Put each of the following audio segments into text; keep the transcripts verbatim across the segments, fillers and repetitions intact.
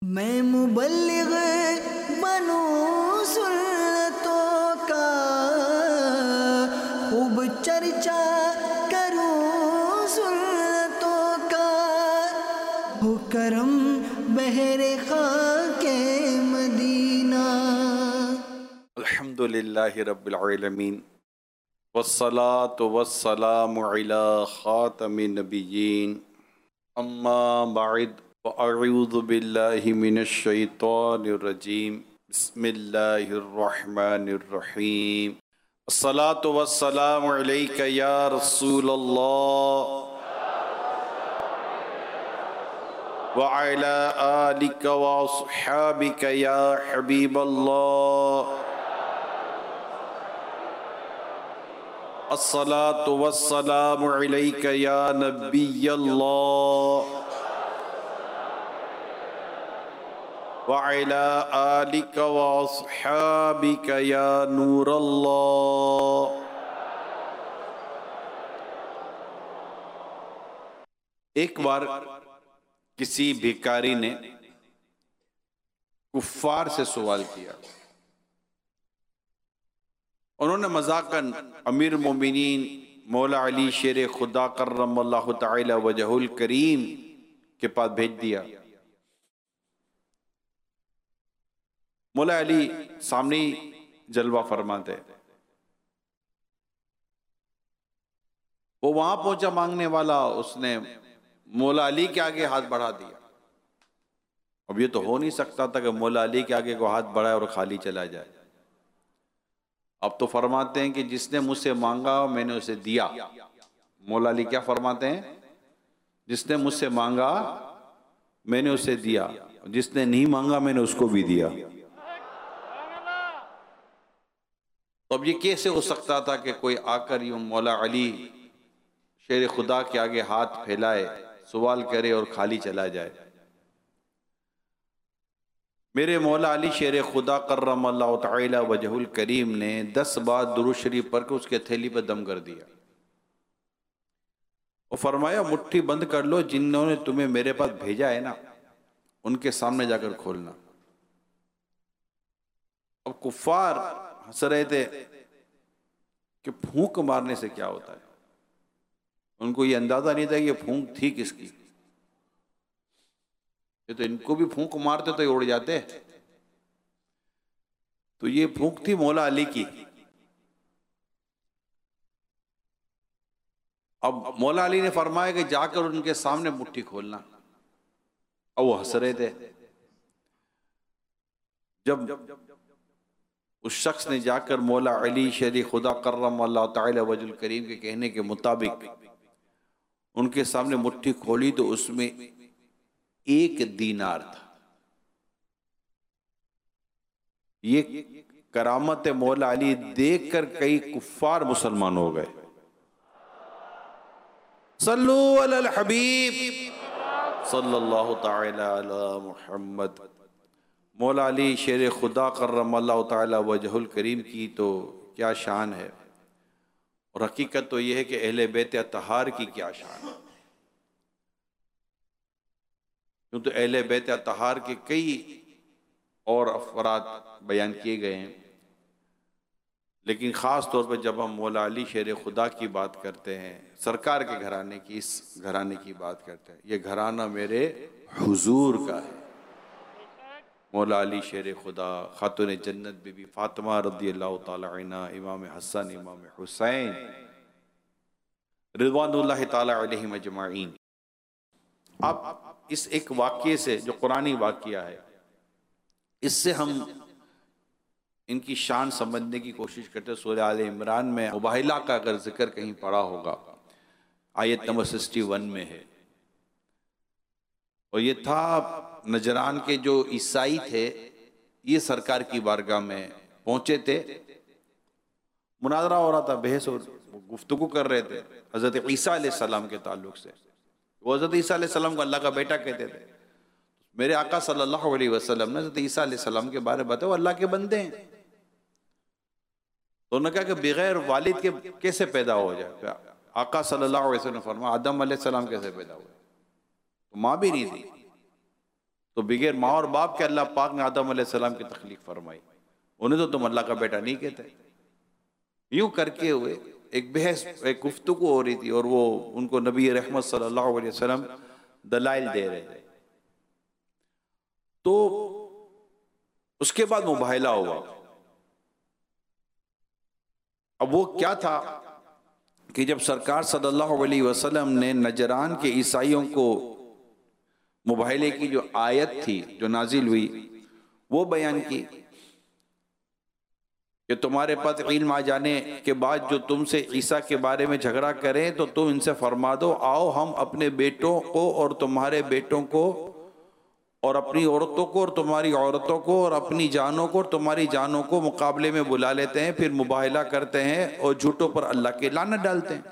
मैं मुबल्लिग बनूं सुन्नतों का, खूब चर्चा करूं सुन्नतों का, हो करम बहरे खाके मदीना। अल्हम्दुलिल्लाहि रब्बिल आलमीन वस्सलातु वस्सलामु अला खातमिन नबिय्यीन अम्मा बअद व अऊज़ु बिल्लाहि मिनश शैतानिर रजीम बिस्मिल्लाहिर रहमानिर रहीम। अस्सलातु वस्सलामु अलैका या रसूलल्लाह व अला आलिका व अस्हाबिका या हबीबल्लाह। अस्सलातु वस्सलामु अलैका या नबियल्लाह व अला आलिका व अस्हाबिका या नूरल्लाह। एक बार किसी भिखारी ने कुफ्फार से सवाल किया। उन्होंने मजाकन अमीर मोमिनीन मौला अली शेर खुदा कर्रमल्लाहु तआला वजहुल करीम के पास भेज दिया। मौला अली सामने जलवा फरमाते। वो वहां पहुंचा मांगने वाला, उसने मौला अली के आगे हाथ बढ़ा दिया। अब ये तो हो नहीं सकता था कि मौला अली के आगे को हाथ बढ़ाए और खाली चला जाए। अब तो फरमाते हैं कि जिसने मुझसे मांगा मैंने उसे दिया। मौला अली क्या फरमाते हैं? जिसने मुझसे मांगा मैंने उसे दिया, जिसने नहीं मांगा मैंने उसको भी दिया। तो अब ये कैसे हो सकता था कि कोई आकर यूं मौला अली शेर खुदा के आगे हाथ फैलाए, सवाल करे और खाली चला जाए? मेरे मौला अली शेर खुदा कर्रमल्लाहु तआला वजहुल करीम ने दस बार दुरूद शरीफ पढ़ के उसके थैली पर दम कर दिया और फरमाया मुट्ठी बंद कर लो, जिन्होंने तुम्हें मेरे पास भेजा है ना उनके सामने जाकर खोलना। अब कुफ्फार हंस रहे थे कि फूंक मारने से क्या होता है। उनको ये अंदाजा नहीं था कि ये फूंक थी किसकी। ये तो इनको भी फूंक मारते तो ये उड़ जाते। तो ये फूंक थी मौला अली की। अब मौला अली ने फरमाया कि जाकर उनके सामने मुट्ठी खोलना। अब वो हंस रहे थे। जब उस शख्स ने जाकर मौला अली शेर खुदा कर्रमल्लाहु तआला वजहुल करीम के कहने के मुताबिक उनके सामने मुट्ठी खोली तो उसमें एक दीनार था। ये करामत मौला अली देखकर कई कुफ्फार मुसलमान हो गए। सल्लु अलल हबीब सल्लल्लाहु तआला अला मुहम्मद। मौला अली शेर खुदा कर्रमल्लाहु तआला वजहुल करीम की तो क्या शान है, और हकीकत तो यह है कि अहले बैत अतहार की क्या शान है। क्यों तो अहले बैत अतहार के कई और अफराद बयान किए गए हैं, लेकिन ख़ास तौर पर जब हम मौला अली शेर खुदा की बात करते हैं, सरकार के घराने की, इस घराने की बात करते हैं, ये घराना मेरे हुजूर का है। मौला अली शेर खुदा, खातून जन्नत बीबी फातिमा रज़ियल्लाहु ताला अन्हा, इमाम हसन इमाम हुसैन रिज़वानुल्लाहि ताला अलैहिम अजमाइन। अब इस एक वाक़ये से जो कुरानी वाक़या है, इससे हम इनकी शान समझने की कोशिश करते हैं। सूरह आले इमरान में मुबाहिला का अगर जिक्र कहीं पड़ा होगा, आयत नंबर सिक्सटी वन में है। और ये था नजरान के जो ईसाई थे, ये सरकार की बारगाह में पहुंचे थे। मुनाजरा हो रहा था, बहस और गुफ्तगू कर रहे थे हजरत ईसा अलैहिस्सलाम के ताल्लुक से। वो हजरत ईसा अलैहिस्सलाम को अल्लाह का बेटा कहते थे। मेरे आका सल्लल्लाहु अलैहि वसल्लम ने हजरत ईसा अलैहिस्सलाम के बारे में बताया वो अल्लाह के बंदे हैं। तो उन्होंने कहा कि बगैर वालिद के कैसे पैदा हो जाए। आका सल्लल्लाहु अलैहि वसल्लम ने फरमाया आदम अलैहिस्सलाम कैसे पैदा हुए, तो माँ भी नहीं थी। तो बगैर माँ और बाप के अल्लाह पाक ने आदम अलैहिस्सलाम की तख्लीक फरमाई, उन्हें तो तुम अल्लाह का बेटा नहीं कहते। यूं करके हुए एक बहस, एक गुफ्तगू हो रही थी और वो उनको नबी रहमत सल्लल्लाहु अलैहि वसल्लम दलाइल दे रहे थे। तो उसके बाद मुबाहिला हुआ। अब वो क्या था कि जब सरकार सल्लल्लाहु अलैहि वसल्लम ने नजरान के ईसाइयों को मुबाहिले की जो आयत थी जो नाजिल हुई वो बयान की कि तुम्हारे पास इल्म आ जाने के बाद जो तुमसे ईसा के बारे में झगड़ा करें तो तुम इनसे फरमा दो, आओ हम अपने बेटों को और तुम्हारे बेटों को और अपनी औरतों को और तुम्हारी औरतों को और अपनी जानों को और तुम्हारी जानों को मुकाबले में बुला लेते हैं, फिर मुबाहिला करते हैं और झूठों पर अल्लाह के लानत डालते हैं।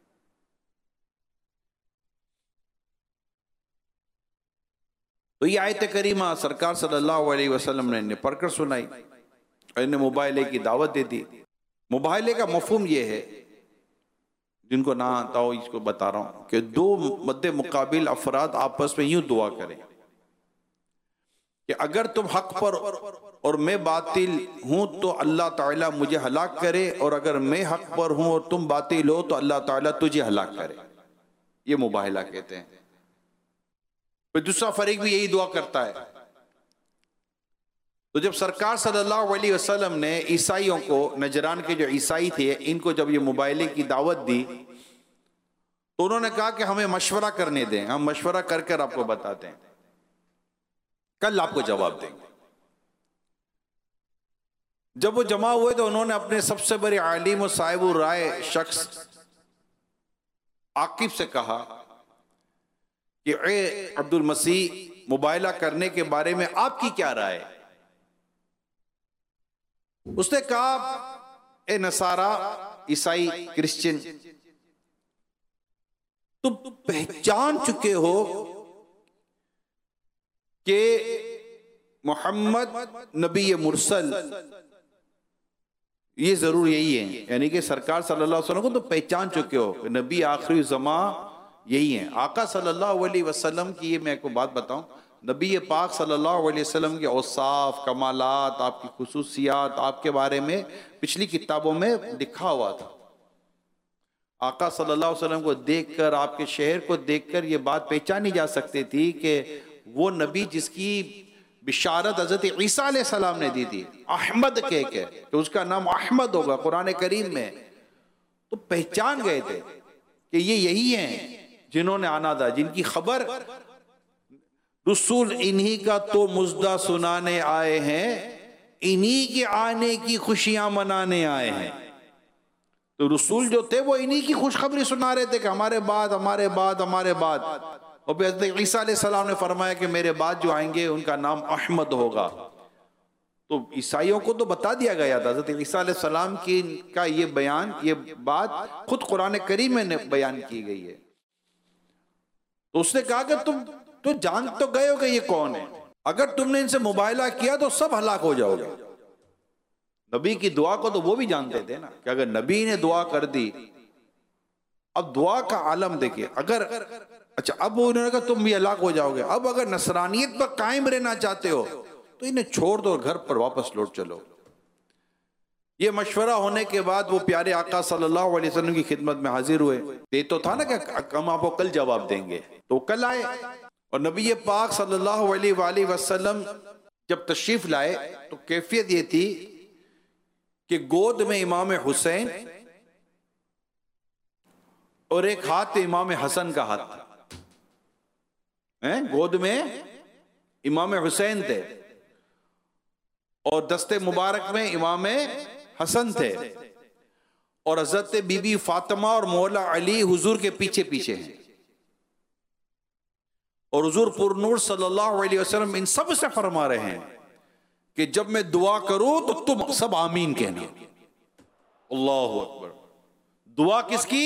तो ये आयत करीमा सरकार सल्लल्लाहु अलैहि वसल्लम ने पढ़कर सुनाई और इन्हें मुबाहिले की दावत दे दी। मुबाहिले का मफहूम ये है, जिनको ना आता हो इसको बता रहा हूं, कि दो मद्दे मुकाबिल अफराद आपस में यूं दुआ करें कि अगर तुम हक पर और मैं बातिल हूं तो अल्लाह ताला मुझे हलाक करे, और अगर मैं हक पर हूं और तुम बातिल हो तो अल्लाह ताला तुझे हलाक करे। ये मुबाहिला कहते हैं। फिर दूसरा फरीक भी यही दुआ करता है। तो जब सरकार सल्लल्लाहु अलैहि वसल्लम ने ईसाइयों को, नजरान के जो ईसाई थे, इनको जब ये मुबाहिले की दावत दी तो उन्होंने कहा कि हमें मशवरा करने दें, हम मशवरा कर कर आपको बताते हैं, कल आपको जवाब देंगे। जब वो जमा हुए तो उन्होंने अपने सबसे बड़े आलिम और साहिब राय शख्स आकिब से कहा कि ए अब्दुल मसीह, मुबाहिला करने के बारे में आपकी क्या राय है? उसने कहा, ए नसारा, ईसाई, क्रिश्चियन, तुम पहचान चुके हो कि मोहम्मद नबी मुरसल, ये जरूर यही है, यानी कि सरकार सल्लल्लाहु अलैहि वसल्लम को तो पहचान चुके हो, नबी आखिरी ज़मा यही है। आका सल्लल्लाहु अलैहि वसल्लम की, ये मैं आपको बात बताऊं, नबी पाक सल्लल्लाहु अलैहि वसल्लम के औसाफ, कमालात, आपकी खुसूसियात, आपके बारे में पिछली किताबों में लिखा हुआ था। आका सल्लल्लाहु अलैहि वसल्लम को देखकर, आपके शहर को देखकर ये बात पहचानी जा सकती थी कि वो नबी जिसकी बिशारत हज़रत ईसा अलैहिस्सलाम ने दी थी, अहमद कह के, तो उसका नाम अहमद होगा कुरान करीम में, तो पहचान गए थे कि ये यही हैं जिन्होंने आना था, जिनकी खबर रसूल इन्हीं का तो मुज्दा सुनाने आए हैं, इन्हीं के आने की खुशियां मनाने आए हैं। तो रसूल जो थे वो इन्हीं की खुशखबरी सुना रहे थे कि हमारे बाद हमारे बाद हमारे बाद, और फिर हज़रत ईसा अलैहिस्सलाम ने फरमाया कि मेरे बाद जो आएंगे उनका नाम अहमद होगा। तो ईसाइयों को तो बता दिया गया था, हज़रत ईसा अलैहिस्सलाम की का ये बयान, ये बात खुद कुरान करीम में बयान की गई है। तो उसने कहा कि तुम तो जान तो गए हो कि ये कौन है, अगर तुमने इनसे मुबाहिला किया तो सब हलाक हो जाओगे। नबी की दुआ को तो वो भी जानते थे ना कि अगर नबी ने दुआ कर दी, अब दुआ का आलम देखिए, अगर अच्छा अब उन्होंने कहा तुम भी हलाक हो जाओगे, अब अगर नसरानियत पर कायम रहना चाहते हो तो इन्हें छोड़ दो और घर पर वापस लौट चलो। ये मशवरा होने के बाद वो प्यारे आका सल्लल्लाहु अलैहि वसल्लम की खिदमत में हाजिर हुए। ये तो था ना कि हम आपको कल जवाब देंगे, तो कल आए और नबी पाक सल्लल्लाहु अलैहि वसल्लम जब तशरीफ लाए तो कैफियत ये थी कि गोद में इमाम हुसैन और एक हाथ इमाम हसन का हाथ था। हैं? गोद में इमाम हुसैन थे और दस्ते मुबारक में इमाम हसन थे, और हजरत बीबी फातिमा और मौला अली हुजूर के पीछे पीछे हैं, और हुजूर पुरनूर सल्लल्लाहु अलैहि वसल्लम इन सब से फरमा रहे हैं कि जब मैं दुआ करूं तो तुम सब आमीन कहना। अल्लाहु अकबर। दुआ किसकी?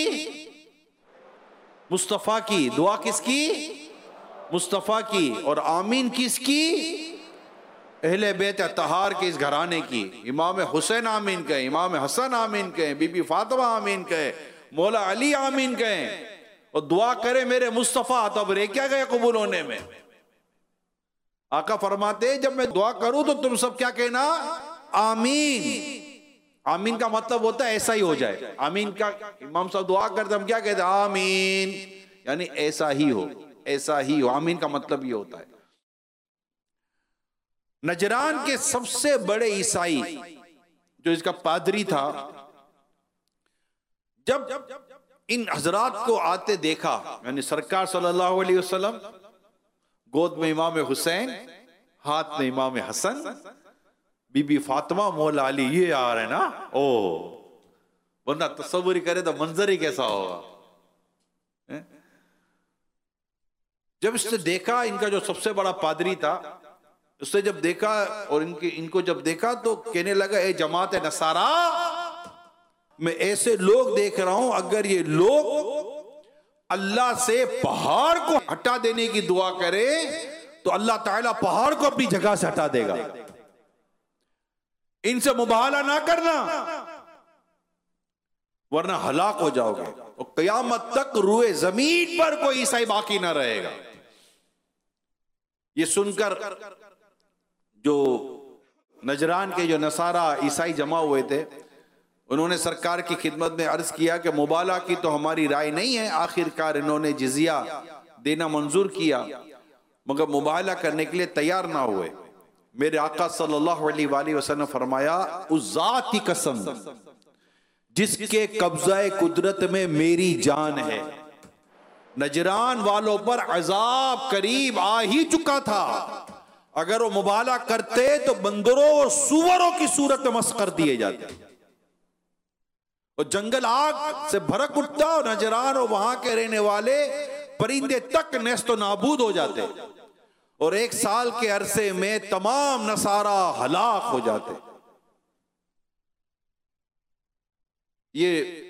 मुस्तफा की। दुआ किसकी? मुस्तफा की। और आमीन किसकी? अहले बैत अतहार के इस घराने की। इमाम हुसैन आमीन कहे, इमाम हसन आमीन कहे, बीबी फातिमा आमीन कहे, मौला अली आमीन कहे, और दुआ करे मेरे मुस्तफ़ा, तो अब रे क्या गए कबूल होने में। आका फरमाते जब मैं दुआ करूं तो तुम सब क्या कहना, आमीन। आमीन का मतलब होता है ऐसा ही हो जाए। आमीन का इमाम साहब दुआ करते हम क्या कहते हैं, आमीन, यानी ऐसा ही हो, ऐसा ही हो। आमीन का मतलब ये होता है। नजरान के सबसे बड़े ईसाई जो इसका पादरी था, जब इन हजरात को आते देखा, यानी सरकार सल्लल्लाहु अलैहि वसल्लम, गोद में इमाम हुसैन, हाथ में इमाम हसन, बीबी फातिमा, मौला अली, ये आ रहे ना, ओ वरना तस्वुर करे तो मंजर ही कैसा होगा। जब इसने देखा, इनका जो सबसे बड़ा पादरी था, उसने जब देखा और इनके इनको जब देखा तो कहने लगा, ए जमात नसारा, मैं ऐसे लोग देख रहा हूं, अगर ये लोग अल्लाह से पहाड़ को हटा देने की दुआ करे तो अल्लाह ताला पहाड़ को अपनी जगह से हटा देगा। इनसे मुबाहला ना करना वरना हलाक हो जाओगे और कयामत तक रुए जमीन पर कोई ईसाई बाकी ना रहेगा। ये सुनकर जो नजरान के जो नसारा ईसाई जमा हुए थे, उन्होंने सरकार की खिदमत में अर्ज किया कि मुबाला की तो हमारी राय नहीं है। आखिरकार इन्होंने जिजिया देना मंजूर किया मगर मुबाला करने के लिए तैयार ना हुए। मेरे आका सल्लल्लाहु अलैहि वसल्लम फरमाया, उस जात की कसम जिसके कब्ज़ाए कुदरत में मेरी जान है, नजरान वालों पर अजाब करीब आ ही चुका था। अगर वो मुबाला करते तो बंदरों और सुअरों की सूरत में मस कर दिए जाते और जंगल आग से भड़क उठता और नजरान और वहां के रहने वाले परिंदे तक नेस्तो नाबूद हो जाते और एक साल के अरसे में तमाम नसारा हलाक हो जाते। ये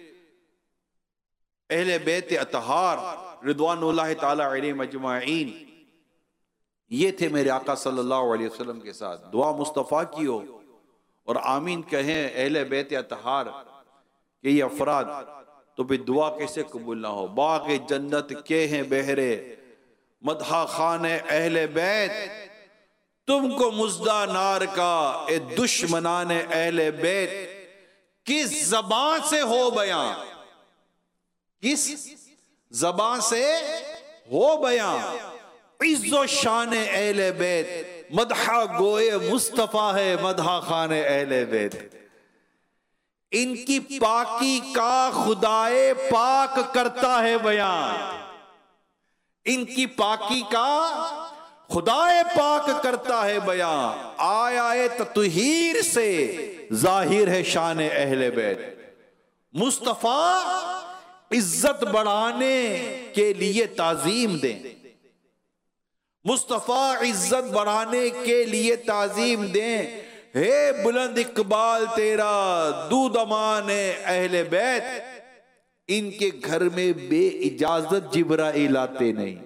अहले बैत अतहार रिदवानुल्लाह ताला अलैहिम अजमाइन, ये थे मेरे आका सल्लल्लाहु अलैहि वसल्लम के साथ। दुआ मुस्तफ़ा की हो और आमीन कहें अहले बैत अतहार कि ये अफराद, तो फिर दुआ कैसे कबूल ना हो। बाग़े जन्नत के हैं बहरे मदहा खाने अहले बैत, तुमको मुज्दा नार का ए दुश्मनाने अहले बैत। किस जबान से हो बयां, किस जबान से हो बयां, इज्जो शान अहले बैत, मदहा गोए मुस्तफा है मदहा खाने अहले बैत। इनकी पाकी का खुदाए पाक करता है बयान, इनकी पाकी का खुदाए पाक करता है बयान। आया है ततहीर से जाहिर है शान अहले बैत। मुस्तफा इज्जत बढ़ाने के लिए ताजीम दें, मुस्तफा इज्जत बढ़ाने के लिए ताजीम दें। हे बुलंद इकबाल तेरा दूध अमान अहले बैत, इनके घर में बे इजाजत जिब्राइल आते नहीं,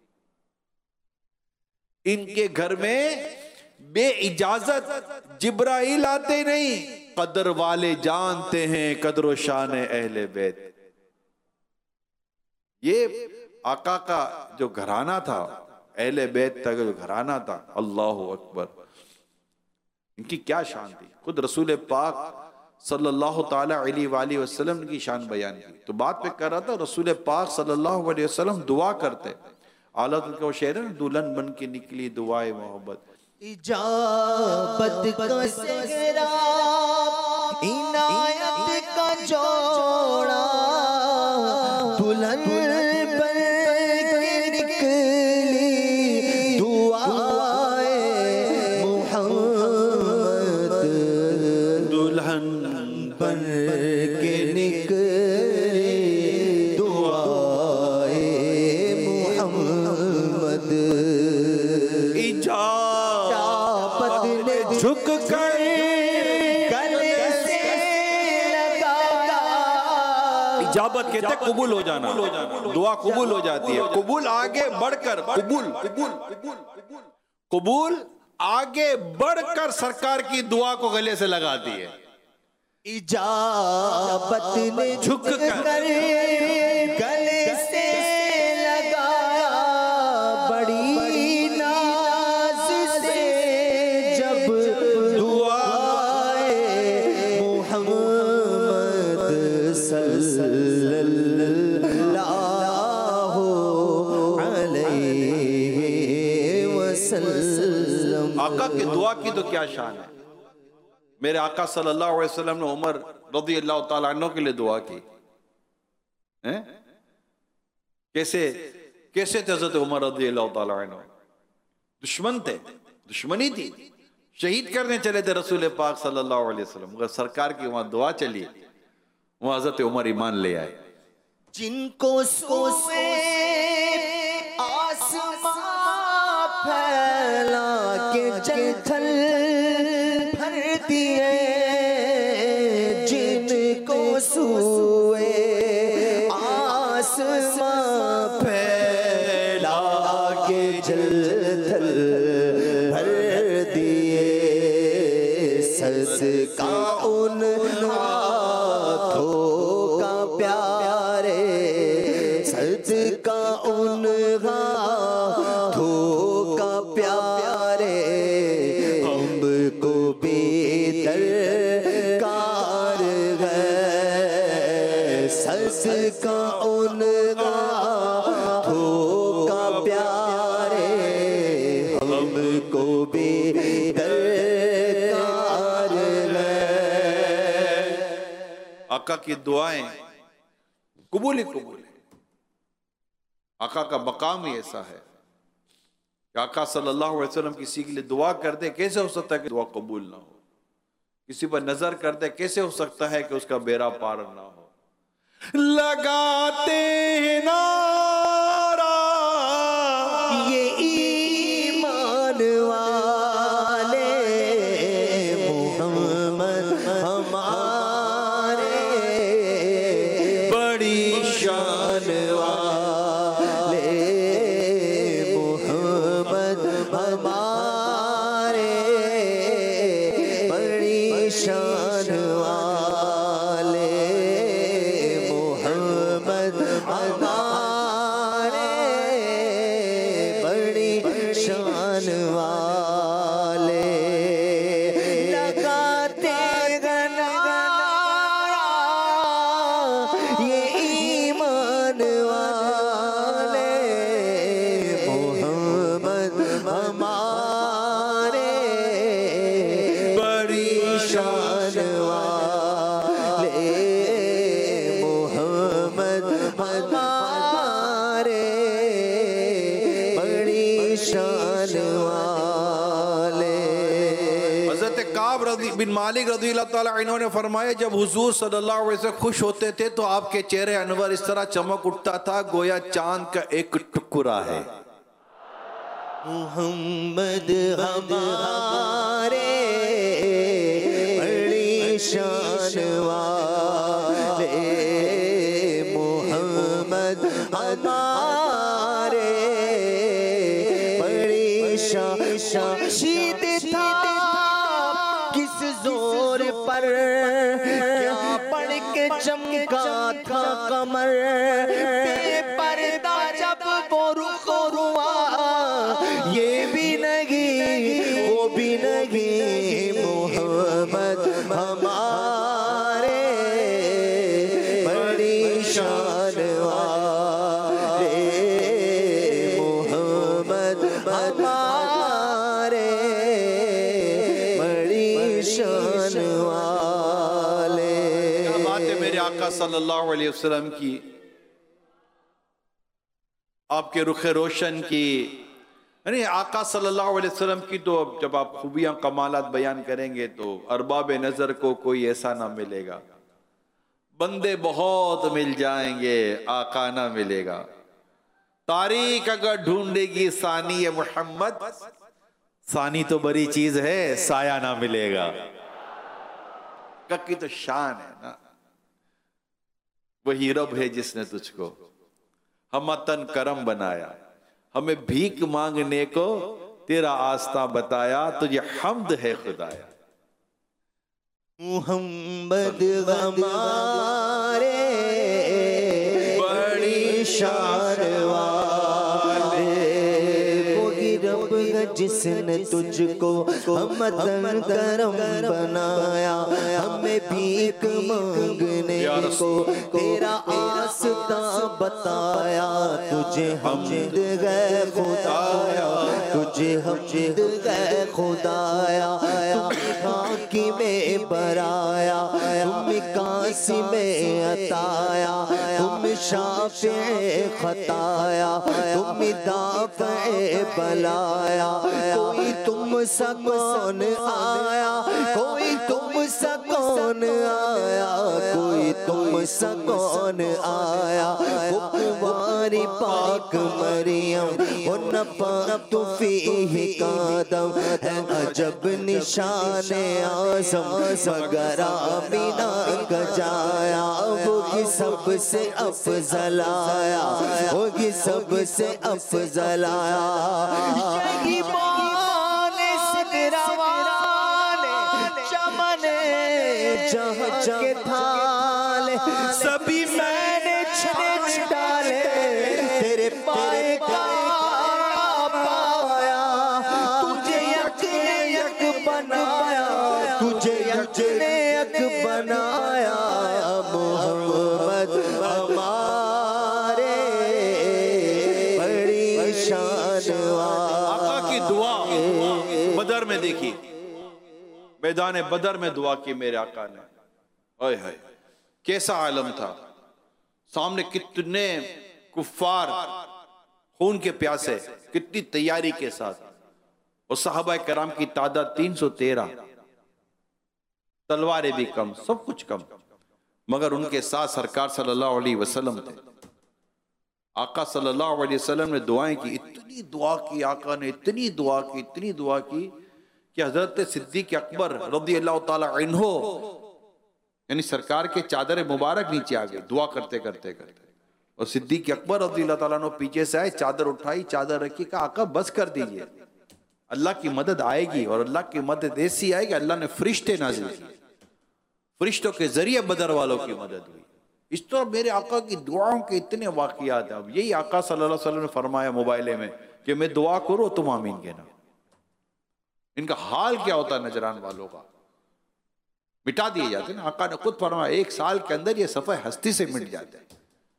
इनके घर में बे इजाजत जिब्राइल आते नहीं। कदर वाले जानते हैं कदर शान अहले बैत। ये आका का जो घराना था, अहले बैत का जो घराना था, अल्लाह अकबर, इनकी क्या शान थी। खुद रसूल पाक सल्लल्लाहु ताला अलैहि वसल्लम की शान बयान की। तो बात पे कर रहा था, रसूल पाक सल्लल्लाहु अलैहि वसल्लम दुआ करते, आलत का शेर है, दुल्हन बन के निकली दुआए मोहब्बत। इजाबत का सेहरा इनायत का जोड़ा, दुल्हन बन के निकली दुआए मोहब्बत, दुल्हन बन के निकली दुआए मोहम्मद। इजाबत ने झुक कर गले से लगाया, इजाबत कहते हैं कबूल हो जाना, दुआ कबूल हो जाती है। कबूल आगे बढ़कर, कबूल कबूल कबूल कबूल आगे बढ़कर सरकार की दुआ को गले से लगाती है। इजाबत ने झुक कर गले से लगाया, बड़ी नाज वसल्लम। आका की दुआ की तो क्या शान है। मेरे आका सल्लल्लाहु अलैहि वसल्लम ने उमर रज़ी अल्लाह तआला अन्हु के लिए दुआ की है। कैसे कैसे थे हज़रत उमर रज़ी अल्लाह तआला अन्हु, दुश्मन थे, दुश्मनी थी, शहीद करने चले थे रसूल पाक सल्लल्लाहु अलैहि वसल्लम, मगर सरकार की वहां दुआ चली, वहां हज़रत उमर ईमान ले आए। जिनको सोए आसमां फैला के जंगल भर दिए, जिनको सोए आसमां फैला के जंगल भर दिए, सदका उन हाथों का प्यारे, सदका उन हाथों का प्यारे, हमको बेदरकार है, सदका उन हाथों का प्यारे, हमको बेदरकार है। आका की दुआएं कबूल ही कबूल है। आका का मकाम ही ऐसा है कि आका सल्लल्लाहु अलैहि वसल्लम किसी के लिए दुआ करते, कैसे हो सकता है कि दुआ कबूल ना हो। किसी पर नजर करते, कैसे हो सकता है कि उसका बेड़ा पार ना हो। लगाते हैं नारा ये ईमान वाले, मोहम्मद हमारे बड़ी शान वाले, मोहम्मद हमारे बड़ी शान वाले, मोहम्मद हमारे बड़ी शान वाले, लगाते गनारा ये ईमान वाले, मोहम्मद हमारे बड़ी शान वाले, मोहम्मद हमारे बड़ी शान वाले। हज़रत काब रज़ी बिन मालिक रज़ी अल्लाह तआला अन्हु ने फरमाया, जब हुजूर सल्लल्लाहु अलैहि वसल्लम खुश होते थे तो आपके चेहरे अनवर इस तरह चमक उठता था गोया चांद का एक टुकड़ा है। मोहम्मद हमारे बड़ी शान वाले, मोहम्मद हमारे बड़ी शान। शीत था किस जोर पर, क्या पड़ के चमका था कमर, बेपर्दा जब वो रुख हुआ, ये भी नहीं वो भी नहीं, मोहम्मद हमारे बड़ी शान वाले, मोहम्मद हमारे बड़ी शान वाले। क्या बात है मेरे आका सल्लल्लाहु अलैहि वसल्लम की, आपके रुखे रोशन की, यानी आका सल्लल्लाहु अलैहि वसल्लम की तो जब आप खूबियां कमालात बयान करेंगे तो अरबाब नजर को कोई ऐसा ना मिलेगा। बंदे बहुत मिल जाएंगे, आका ना मिलेगा। तारीख अगर ढूंढेगी सानी ये मोहम्मद, सानी तो बड़ी चीज है, साया ना मिलेगा। की तो शान है ना, वही रब है जिसने तुझको हमतन करम बनाया, हमें भीख मांगने को तेरा आस्था बताया, तुझे हम्द है खुदाया। मोहम्मद हमारे बड़ी शान वाले, वही रब है जिसने तुझको हमतन करम बनाया, हमें भीख मांगने को तेरा आस्था बताया, तुझे हम्द है खुदाया, तुझे हमद है खुदाया, तुम्हें खाकी में बराया, तुम्हें कासी में अताया, तुम शाफे खताया, तुम दाफ़े बलाया, कोई तुम सा कौन आया, कोई तुम सा कौन आया, कोई तुम सा कौन आया, कुंवारी पाक मरियम वो नफ़क़्तु फ़ीही कादम है अजब निशाने आज़म मगर आमिना का जाया, वो सबसे अफ़ज़ल आया, वो सबसे अफ़ज़ल आया। जहाँ के थाले सभी मैंने छीन डाले, तेरे पाए का पाया, तुझे यक यक बनाया, तुझे यक यक बनाया, मोहम्मद हमारे बड़ी शान। आका की दुआ बदर में देखी, मैदान बदर में दुआ की मेरे आका ने। ओए हाय कैसा आलम था, सामने कितने कुफ्फार खून के प्यासे, कितनी तैयारी के साथ, और सहाबा कराम की तादाद तीन सौ तेरह, तलवारें भी कम, सब कुछ कम, मगर उनके साथ सरकार सल्लल्लाहु अलैहि वसल्लम थे। आका सल्लल्लाहु अलैहि वसल्लम ने दुआएं की, इतनी दुआ की आका ने, इतनी दुआ की, इतनी दुआ की कि हजरत सिद्दीक अकबर रज़ी अल्लाह ताला अन्हो यानी सरकार के चादर मुबारक नीचे आ गई दुआ करते करते करते, और सिद्दीक अकबर रज़ी अल्लाह ताला अन्हो पीछे से आए, चादर उठाई, चादर रखी, कहा आका बस कर दीजिए, अल्लाह की मदद आएगी, और अल्लाह की मदद ऐसी आएगी, अल्लाह ने फरिश्ते नाजिल किए, फरिश्तों के जरिए बदर वालों की मदद हुई। इस तरह मेरे आका की दुआओं के इतने वाक़ियात हैं। अब यही आका सल्लल्लाहु अलैहि वसल्लम ने फरमाया मोबाइले में कि मैं दुआ करूँ तुम आमीन कहना। इनका हाल क्या होता है नजरान वालों का, मिटा दिए जाते ना। आका ने खुद फरमाया एक साल के अंदर ये सफ़े हस्ती से मिट जाते हैं।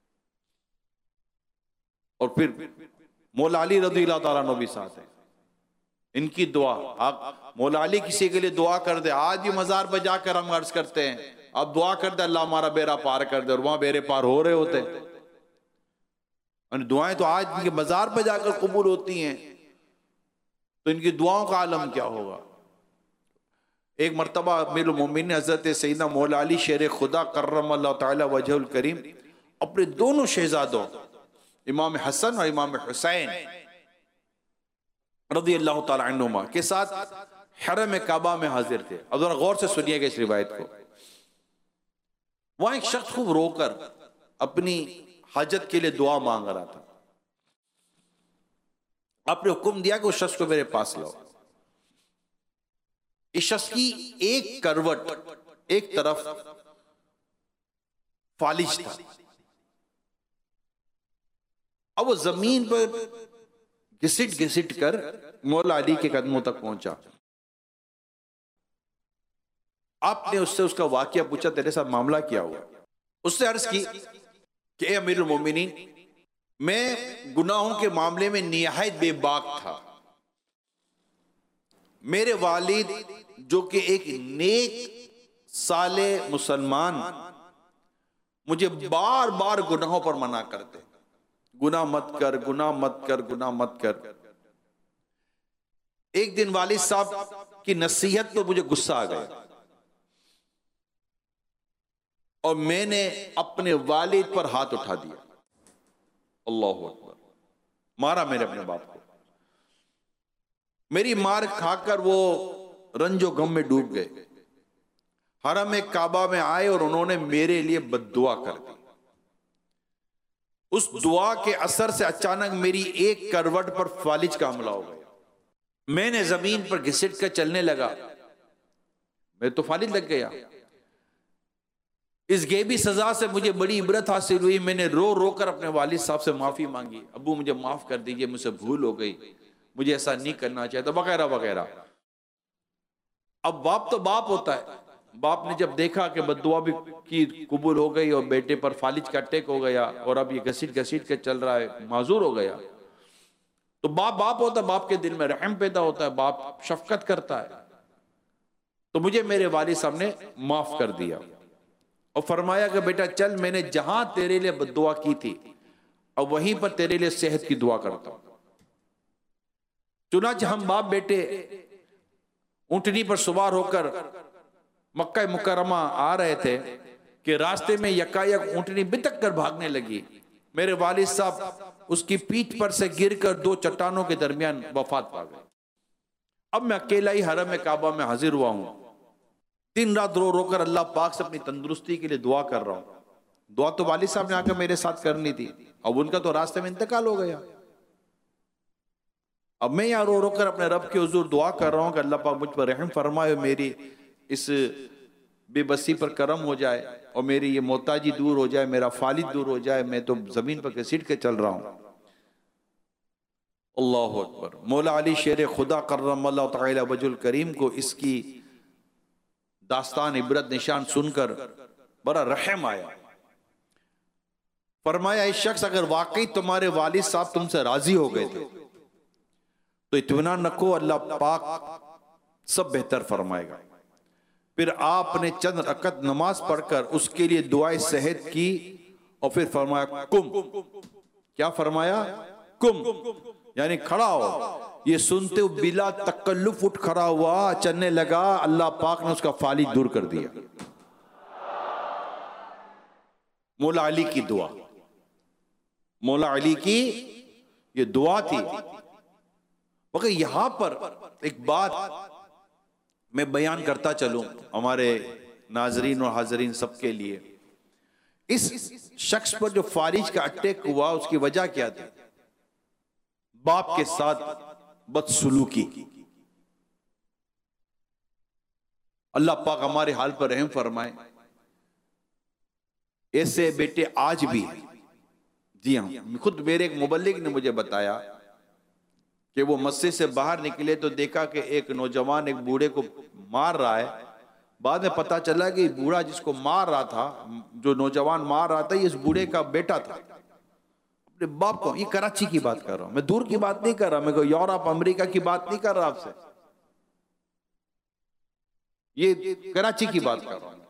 और फिर मौला अली रज़ियल्लाहु ताला अन्हु भी साथ है, इनकी दुआ। आप मौला अली किसी के लिए दुआ कर दे, आज भी मजार पर जाकर हम अर्ज करते हैं, अब दुआ कर दे अल्लाह हमारा बेड़ा पार कर दे, और वहां बेड़े पार हो रहे होते हैं। दुआएं तो आज इनके मजार पर जाकर कबूल होती हैं, तो इनकी दुआओं का आलम क्या होगा। एक मरतबा अमीरुल मोमिनीन हजरत सैयदना मौला अली शेर खुदा कर्रमल्लाहु ताला वजहुल करीम अपने दोनों शहजादों इमाम हसन और इमाम हुसैन रज़ी अल्लाह ताला अन्हुमा के साथ हरम काबा में हाजिर थे। अब जरा गौर से सुनिएगा इस रिवायत को। वहां एक शख्स खूब रोकर अपनी हाजत के लिए दुआ मांग रहा था। आपने हुक्म दिया कि उस शख्स को मेरे पास लाओ। इस शख्स की एक करवट एक तरफ फालिज था। अब वो जमीन पर घिसिट घिसिट कर मौला अली के कदमों तक पहुंचा। आपने उससे उसका वाकया पूछा, तेरे साथ मामला क्या हुआ। उससे अर्ज की कि ए अमीरुल मोमिनीन, मैं गुनाहों के मामले में निहायत बेबाक था। मेरे वालिद जो कि एक नेक साले मुसलमान मुझे बार बार गुनाहों पर मना करते, गुनाह मत कर, गुनाह मत कर, गुनाह मत कर। एक दिन वालिद साहब की नसीहत पर मुझे गुस्सा आ गया और मैंने अपने वालिद पर हाथ उठा दिया। अल्लाहु अकबर। मारा मेरे अपने बाप को। मेरी मार खाकर वो रंजो गम में डूब गए। हरम काबा में आए और उन्होंने मेरे लिए बद्दुआ कर दी। उस दुआ के असर से अचानक मेरी एक करवट पर फालिज का हमला हो गया। मैंने जमीन पर घिसट कर चलने लगा, मैं तो फालिज लग गया। इस गैबी सजा से मुझे बड़ी इबरत हासिल हुई। मैंने रो रो कर अपने वालिद साहब से माफी मांगी, अब्बू मुझे माफ कर दीजिए, मुझसे भूल हो गई, मुझे ऐसा नहीं करना चाहिए, वगैरह वगैरह। अब बाप तो बाप होता है। बाप ने जब देखा कि बद्दुआ भी की कबूल हो गई और बेटे पर फालिज का अटैक हो गया और अब ये घसीट घसीट के चल रहा है, माजूर हो गया। तो बाप बाप होता है, बाप के दिल में रहम पैदा होता है, बाप शफकत करता है। तो मुझे मेरे वालिद साहब ने माफ कर दिया और फरमाया कि बेटा चल, मैंने जहां तेरे लिए बद्दुआ की थी और वहीं पर तेरे लिए सेहत की दुआ करता हूं। चुनाच हम बाप बेटे ऊंटनी पर सवार होकर मक्का मुकरमा आ रहे थे कि रास्ते में यकायक ऊंटनी बितक कर भागने लगी। मेरे वालिद साहब उसकी पीठ पर से गिरकर दो चट्टानों के दरमियान वफात पा गए। अब मैं अकेला ही हरम में काबा में हाजिर हुआ हूं। दिन रात रो रो कर अल्लाह पाक से अपनी तंदुरुस्ती के लिए दुआ कर रहा हूं। दुआ तो वालिद साहब ने आकर मेरे साथ करनी थी, अब उनका तो रास्ते में इंतकाल हो गया। अब मैं यहाँ रो रो कर अपने रब के हुजूर दुआ कर रहा हूं कि अल्लाह पाक मुझ पर रहम फरमाए, मेरी इस बेबसी पर करम हो जाए और मेरी ये मोहताजी दूर हो जाए, मेरा फालिद दूर हो जाए। मैं तो जमीन पर घसीट के चल रहा हूं। अल्लाह अकबर। मौला अली शेर खुदा कर्रमल्लाहु तआला वजुल करीम को इसकी दास्तान इबरत निशान सुनकर बड़ा रहम आया। फरमाया इस शख्स अगर वाकई तुम्हारे वालिद साहब तुमसे राजी हो गए थे तो इत्मीनान रखो, अल्लाह पाक सब बेहतर फरमाएगा। फिर आपने चंद रकत नमाज पढ़कर उसके लिए दुआए सेहत की और फिर फरमाया कुम। क्या फरमाया? कुम, यानी खड़ा हो। ये सुनते हुए बिला तकल्लुफ उठ खड़ा हुआ, चलने लगा। अल्लाह पाक ने उसका फालिद दूर कर दिया। मौला अली की दुआ, मौला अली की ये दुआ थी। मगर यहां पर एक बात मैं बयान करता चलूं हमारे नाजरीन और हाजरीन सबके लिए। इस शख्स पर जो फारिज का अटैक हुआ उसकी वजह क्या थी? बाप के साथ बदसलूकी। अल्लाह पाक हमारे हाल पर रहम फरमाए। ऐसे बेटे आज भी, जी हाँ, खुद मेरे एक मुबल्लिग ने मुझे बताया कि वो मस्जिद से बाहर निकले तो देखा कि एक नौजवान एक बूढ़े को मार रहा है। बाद में पता चला कि बूढ़ा जिसको मार रहा था, जो नौजवान मार रहा था, ये इस बूढ़े का बेटा था। अपने बाप को, ये कराची की बात कर रहा हूं मैं, दूर की बात नहीं कर रहा मैं, कोई यूरोप अमेरिका की बात नहीं कर रहा आपसे, ये कराची की बात कर रहा हूं।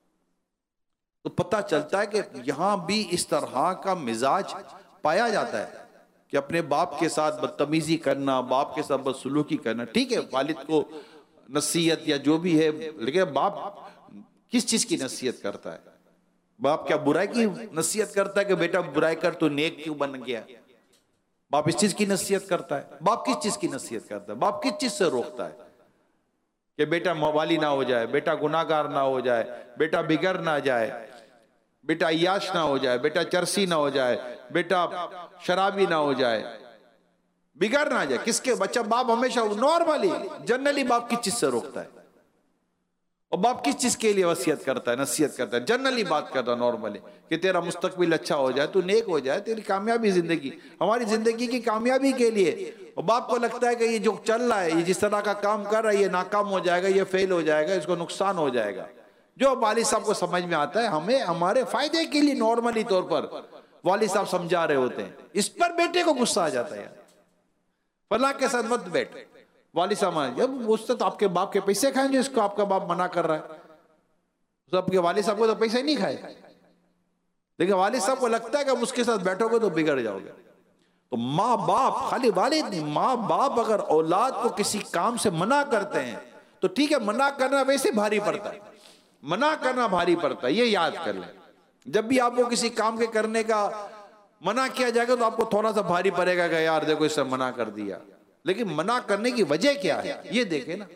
तो पता चलता है कि यहां भी इस तरह का मिजाज पाया जाता है कि अपने बाप के साथ बदतमीजी करना, बाप के साथ बदसलूकी करना। ठीक है, वालिद को नसीहत या जो भी है, लेकिन बाप किस चीज की नसीहत करता है? बाप क्या बुराई की नसीहत करता है कि बेटा बुराई कर तो नेक क्यों बन गया? बाप इस चीज की नसीहत करता है? बाप किस चीज की नसीहत करता है? बाप किस चीज से रोकता है कि बेटा मवाली ना हो जाए, बेटा गुनाहगार ना हो जाए, बेटा बिगड़ ना जाए, बेटा अय्याश ना हो जाए, बेटा चरसी ना हो जाए, बेटा शराबी ना हो जाए, बिगड़ ना जाए? किसके बच्चा? बाप हमेशा नॉर्मली जनरली बाप किस चीज से रोकता है? और बाप किस चीज के लिए वसीयत करता है, नसीहत करता है? जनरली बात करता है नॉर्मली कि तेरा मुस्तकबिल अच्छा हो जाए, तू नेक हो जाए, तेरी कामयाबी जिंदगी, हमारी जिंदगी की कामयाबी के लिए। और बाप को लगता है कि ये जो चल रहा है, ये जिस तरह का काम कर रहा है, ये नाकाम हो जाएगा, ये फेल हो जाएगा, इसको नुकसान हो जाएगा। जो वालिद साहब को समझ में आता है, हमें हमारे फायदे के लिए नॉर्मली तौर पर वालिद साहब समझा रहे होते हैं, इस पर बेटे को गुस्सा आ जाता है, फला के साथ मत बैठ। वालिद साहब जब उससे तो आपके बाप के पैसे खाएं जो इसको आपका बाप मना कर रहा है, तो आपके वालिद साहब को तो पैसे नहीं खाए, लेकिन वालिद साहब को लगता है कि अब उसके साथ बैठोगे तो बिगड़ जाओगे। तो माँ बाप, खाली वालिद नहीं, माँ बाप अगर औलाद को किसी काम से मना करते हैं तो ठीक है, मना करना वैसे भारी पड़ता है, मना करना भारी पड़ता है, ये याद कर लें। जब भी आपको किसी काम के करने का मना किया जाएगा तो आपको थोड़ा सा भारी पड़ेगा कि यार देखो इससे मना कर दिया, लेकिन मना करने की वजह क्या है ये देखें ना।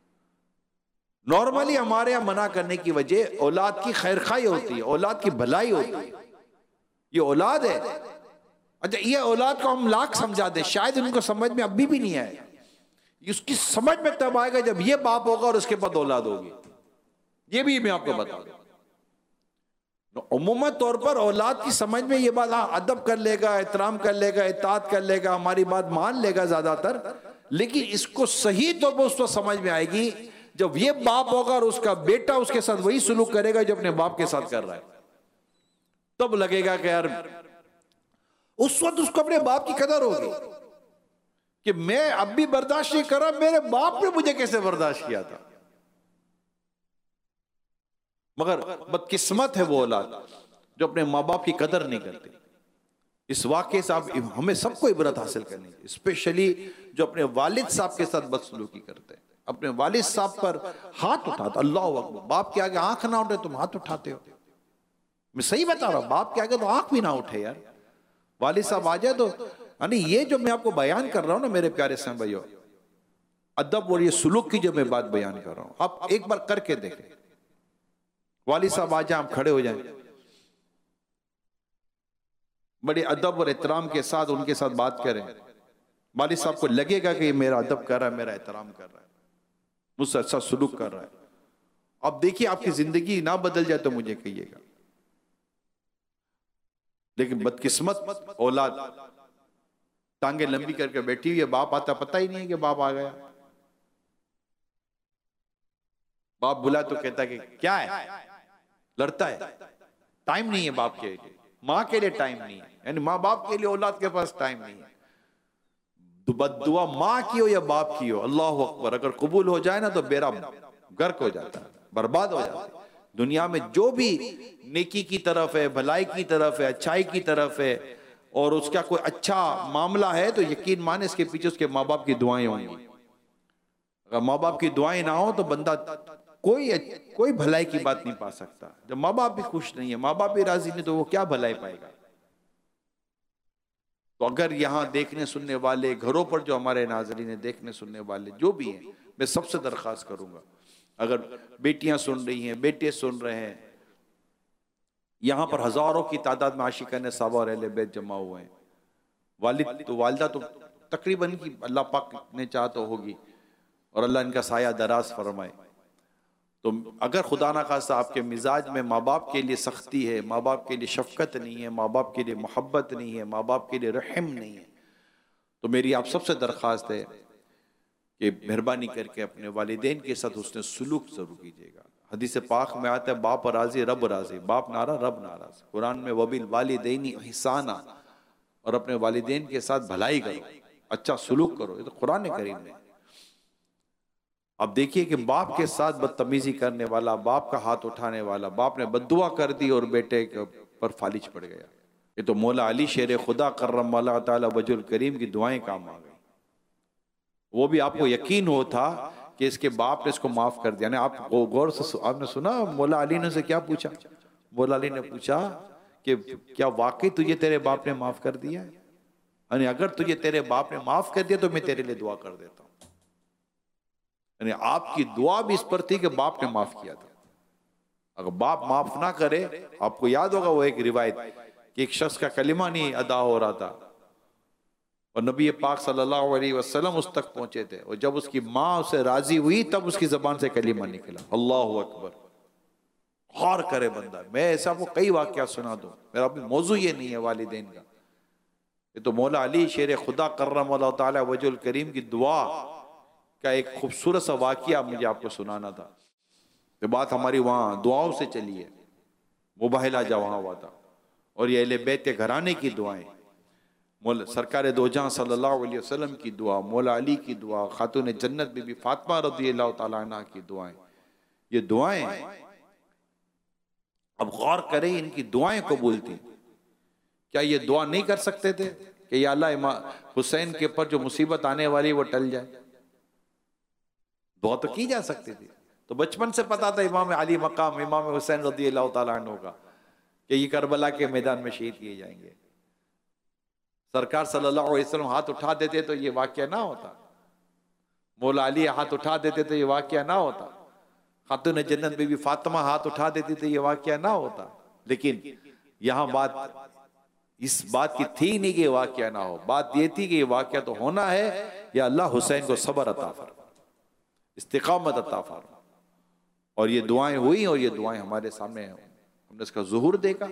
नॉर्मली हमारे यहां मना करने की वजह औलाद की खैरखाई होती है, औलाद की भलाई होती है। ये औलाद है, अच्छा ये औलाद को हम लाख समझा दें, शायद उनको समझ में अभी भी नहीं आए। उसकी समझ में तब आएगा जब ये बाप होगा और उसके बाद औलाद होगी, ये भी मैं आपको बता दूं। उम्मूमन तौर पर औलाद की समझ में ये बात, हाँ अदब कर लेगा, एहतराम कर लेगा, इताअत कर लेगा, हमारी बात मान लेगा ज्यादातर, लेकिन इसको सही तौर पर उसको समझ में आएगी जब ये बाप होगा और उसका बेटा उसके साथ वही सुलूक करेगा जो अपने बाप के साथ कर रहा है। तब लगेगा कि यार उस वक्त उसको अपने बाप की कदर होगी। कि मैं अब भी बर्दाश्त नहीं कर रहा, मेरे बाप ने मुझे कैसे बर्दाश्त किया था। मगर बदकिस्मत है वो औलाद जो अपने माँ बाप की कदर नहीं करती। इस वाक़े से आप हमें सबको इबरत हासिल करनी चाहिए, स्पेशली जो अपने वालिद साहब के साथ बदसलूकी करते हैं, अपने वालिद साहब पर हाथ उठाते। अल्लाह अकबर, बाप के आगे आंख ना उठे तुम हाथ उठाते हो। मैं सही बता रहा हूं, बाप के आगे तो आंख भी ना उठे यार। वालिद साहब आ जाए तो यानी ये जो मैं आपको बयान कर रहा हूं ना मेरे प्यारे से भाइयों, अदब और ये सुलूक की जो मैं बात बयान कर रहा हूं, आप एक बार करके देखें। वालिद साहब आ जाए, हम खड़े हो जाए, बड़े अदब और एहतराम के साथ उनके साथ बात करें। वालिद साहब को लगेगा कि ये मेरा अदब कर रहा है, मेरा एहतराम कर रहा है, मुझसे अच्छा सुलूक कर रहा है। अब देखिए आपकी जिंदगी ना बदल जाए तो मुझे कहिएगा। लेकिन बदकिस्मत औलाद टांगे लंबी करके बैठी हुई है, बाप आता पता ही नहीं है कि बाप आ गया। बाप बुला तो कहता कि क्या है, लड़ता है। टाइम नहीं है बाप के लिए, माँ के लिए टाइम नहीं है, यानी माँ बाप के लिए औलाद के पास टाइम नहीं है। बद्दुआ माँ की हो या बाप की हो, अल्लाह अकबर, अगर कबूल हो जाए ना तो बेरा गर्क हो जाता है, बर्बाद हो जाता है। दुनिया में जो भी नेकी की तरफ है, भलाई की तरफ है, अच्छाई की तरफ है और उसका कोई अच्छा मामला है तो यकीन माने इसके पीछे उसके माँ बाप की दुआएं होंगी। अगर माँ बाप की दुआएं ना हो तो बंदा कोई कोई भलाई की बात नहीं पा सकता। जब माँ बाप भी खुश नहीं है, माँ बाप भी राजी नहीं, तो वो क्या भलाई पाएगा। तो अगर यहाँ देखने सुनने वाले, घरों पर जो हमारे नाज़रीन है देखने सुनने वाले जो भी हैं, मैं सबसे दरख्वास्त करूंगा, अगर बेटियां सुन रही हैं, बेटे सुन रहे हैं, यहाँ पर हजारों की तादाद में आशिकाने साहबा और अहले बैत जमा हुए हैं। वालिद तो वालिदा तो तकरीबन की अल्लाह पाक ने चाहा तो होगी और अल्लाह इनका साया दराज फरमाए। तो अगर खुदा ना खास्ता आपके मिजाज में माँ बाप के लिए सख्ती है, माँ बाप के लिए शफकत नहीं है, माँ बाप के लिए मोहब्बत नहीं है, माँ बाप के लिए रहम नहीं है, तो मेरी आप सबसे दरख्वास्त है कि मेहरबानी करके अपने वालिदैन के साथ उसने सुलूक जरूर कीजिएगा। हदीस पाक में आता है बाप राजी रब राजी, बाप नारा रब नाराज। कुरान में वबिल वालिदैनी ihसाना, और अपने वालिदैन के साथ भलाई करो, अच्छा सुलूक करो, ये तो कुरान करीम में। अब देखिए कि बाप के साथ बदतमीजी करने वाला, बाप का हाथ उठाने वाला, बाप ने बद्दुआ कर दी और बेटे के पर फालिज पड़ गया। ये तो मौला अली शेर खुदा कर्रम अल्लाह ताला वजुल करीम की दुआएं काम आ गई। वो भी आपको यकीन हो था कि इसके बाप ने इसको माफ कर दिया। आप गौर से आपने सुना मौला अली ने से क्या पूछा? मौला अली ने पूछा कि क्या वाकई तुझे तेरे बाप ने माफ कर दिया है? यानी अगर तुझे तेरे बाप ने माफ कर दिया तो मैं तेरे लिए दुआ कर देता हूं। यानी आपकी दुआ भी इस पर थी कि बाप ने माफ किया था। अगर बाप माफ ना करे, आपको याद होगा वो एक रिवायत कि एक शख्स का कलिमा नहीं अदा हो रहा था और नबी पाक सल्लल्लाहु अलैहि वसल्लम उस तक पहुंचे थे, और जब उसकी माँ उसे राजी हुई तब उसकी जबान से कलिमा निकला। अल्लाह अकबर। गौर करे बंदा, मैं ऐसा आपको कई वाकया सुना दूं, मेरा अभी मौजू ये नहीं है वालिदैन का। ये तो मौला अली शेर खुदा कर्रम अल्लाह ताला वजुल करीम की दुआ का एक खूबसूरत सा वाकया मुझे आपको सुनाना था। ये बात हमारी वहाँ दुआओं से चली है, मुबाहिला जहाँ वहाँ हुआ था, और ये अहले बैत के घराने की दुआएं, मौला सरकार दो जहां सल्लल्लाहु अलैहि वसल्लम की दुआ, मौला अली की दुआ, खातून जन्नत बीबी फातिमा रज़ियल्लाहु ताला अन्हा की दुआएं, ये दुआएं अब गौर करें इनकी दुआएं कबूल थी। क्या ये दुआ नहीं कर सकते थे कि या अल्लाह हुसैन के ऊपर जो मुसीबत आने वाली वो टल जाए? दुआ तो की जा सकती थी। तो बचपन से पता था इमाम अली मकाम इमाम हुसैन रज़ियल्लाहु ताला अन्हु का कि ये करबला के मैदान में शहीद किए जाएंगे। सरकार सल्लल्लाहु अलैहि वसल्लम हाथ उठा देते तो ये वाकया ना होता, मौला अली हाथ उठा देते तो ये वाकया ना होता, खातून जन्नत बीबी फातिमा हाथ उठा देती तो ये वाकया ना होता। लेकिन यहाँ बात इस बात की थी नहीं कि वाकया ना हो, बात ये थी कि ये वाकया तो होना है, या अल्लाह हुसैन को सब्र अता फरमा, इस्तिकामत अता फरमा। और ये दुआएं हुई और ये दुआएं हमारे सामने हैं, हमने इसका ज़ुहूर देखा।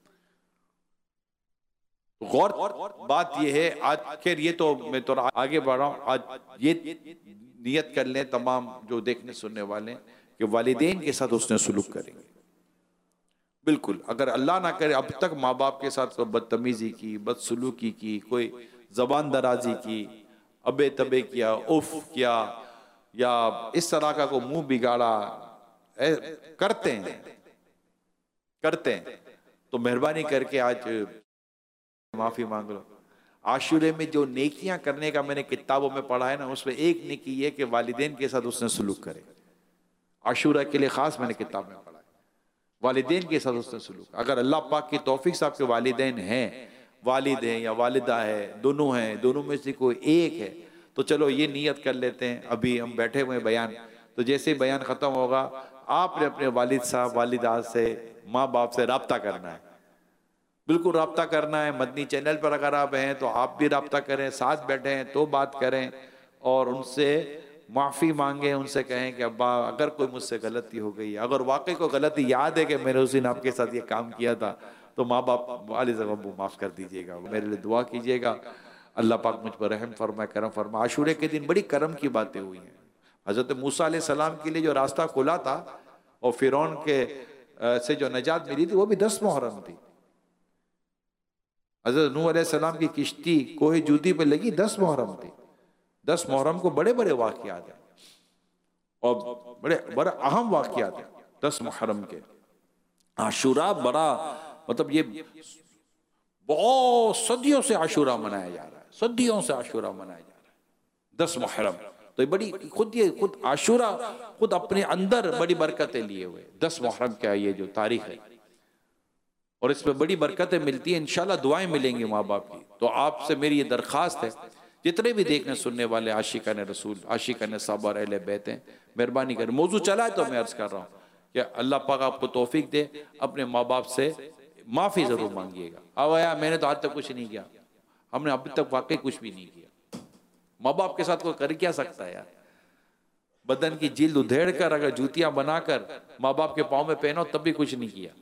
तो गौर बात यह है, आज खैर ये तो मैं थोड़ा आगे बढ़ रहा हूँ, आज ये नियत कर लें तमाम जो देखने सुनने वाले कि वालिदैन के साथ उसने सुलूक करेंगे। बिल्कुल, अगर अल्लाह ना करे अब तक माँ बाप के साथ कोई बदतमीजी की, बदसलूकी की, कोई जबान दराजी की, अबे तबे किया, उफ किया, या इस तरह का को मुंह बिगाड़ा, ए, करते हैं करते हैं तो मेहरबानी करके आज माफी मांग लो। आशूरे में जो नेकियां करने का मैंने किताबों में पढ़ा है ना, उसमें एक नेकी ये कि वालिदैन के साथ उसने सुलूक करे। आशूरा के लिए खास मैंने किताब में पढ़ा है, वालिदैन के साथ उसने सुलूक। अगर अल्लाह पाक की तौफीक से आपके वालिदैन हैं, वालिद हैं या वालिदा है, दोनों हैं, दोनों में से कोई एक है, तो चलो ये नियत कर लेते हैं। अभी हम बैठे हुए बयान, तो जैसे ही बयान खत्म होगा आपने अपने वालिद साहब, वालिदा से, माँ बाप से रब्ता करना है, बिल्कुल रब्ता करना है। मदनी चैनल पर अगर आप हैं तो आप भी रब्ता करें, साथ बैठे हैं तो बात करें और उनसे माफ़ी मांगें, उनसे कहें कि अब्बा अगर कोई मुझसे गलती हो गई, अगर वाकई को गलती याद है कि मैंने उस दिन आपके साथ ये काम किया था, तो माँ बाप वाले अब्बू माफ़ कर दीजिएगा, मेरे लिए दुआ कीजिएगा, अल्लाह पाक मुझ पर रहम फरमाए, करम फरमाए। आशूरे के दिन बड़ी करम की बातें हुई हैं। हज़रत मूसा अलैहिस्सलाम के लिए जो रास्ता खुला था और फिरौन के से जो नजात मिली थी वो भी दस मुहर्रम थी। हज़रत नूह अलैहिस्सलाम की किश्ती कोहे जूदी पे लगी दस मुहर्रम थी। दस मुहर्रम को बड़े बड़े वाक़यात हैं और बड़े बड़े अहम वाक़यात हैं दस मुहर्रम के। आशूरा बड़ा मतलब ये बहुत सदियों से आशूरा मनाया जा रहा है, सदियों से आशूरा मनाया जा रहा है दस मुहर्रम। तो ये बड़ी खुद ये खुद आशूरा खुद अपने अंदर बड़ी बरकतें लिए हुए दस मुहर्रम का ये जो तारीख है, और इसमें बड़ी बरकतें मिलती हैं, इंशाल्लाह दुआएं मिलेंगी माँ बाप की। तो आपसे मेरी ये दरख्वास्त है, जितने भी देखने सुनने वाले आशिकाने रसूल, आशिकाने साहबा और अहले बैत हैं, मेहरबानी करें, मौजू चला है तो मैं अर्ज कर रहा हूँ कि अल्लाह पाक आपको तौफीक दे, अपने माँ बाप से माफ़ी ज़रूर मांगिएगा। अब यार मैंने तो आज तक कुछ नहीं किया, हमने अभी तक वाकई कुछ भी नहीं किया। माँ बाप के साथ कोई कर क्या सकता है यार? बदन की जिल्द उधेड़ कर अगर जूतियां बनाकर माँ बाप के पाँव में पहनो तब भी कुछ नहीं किया।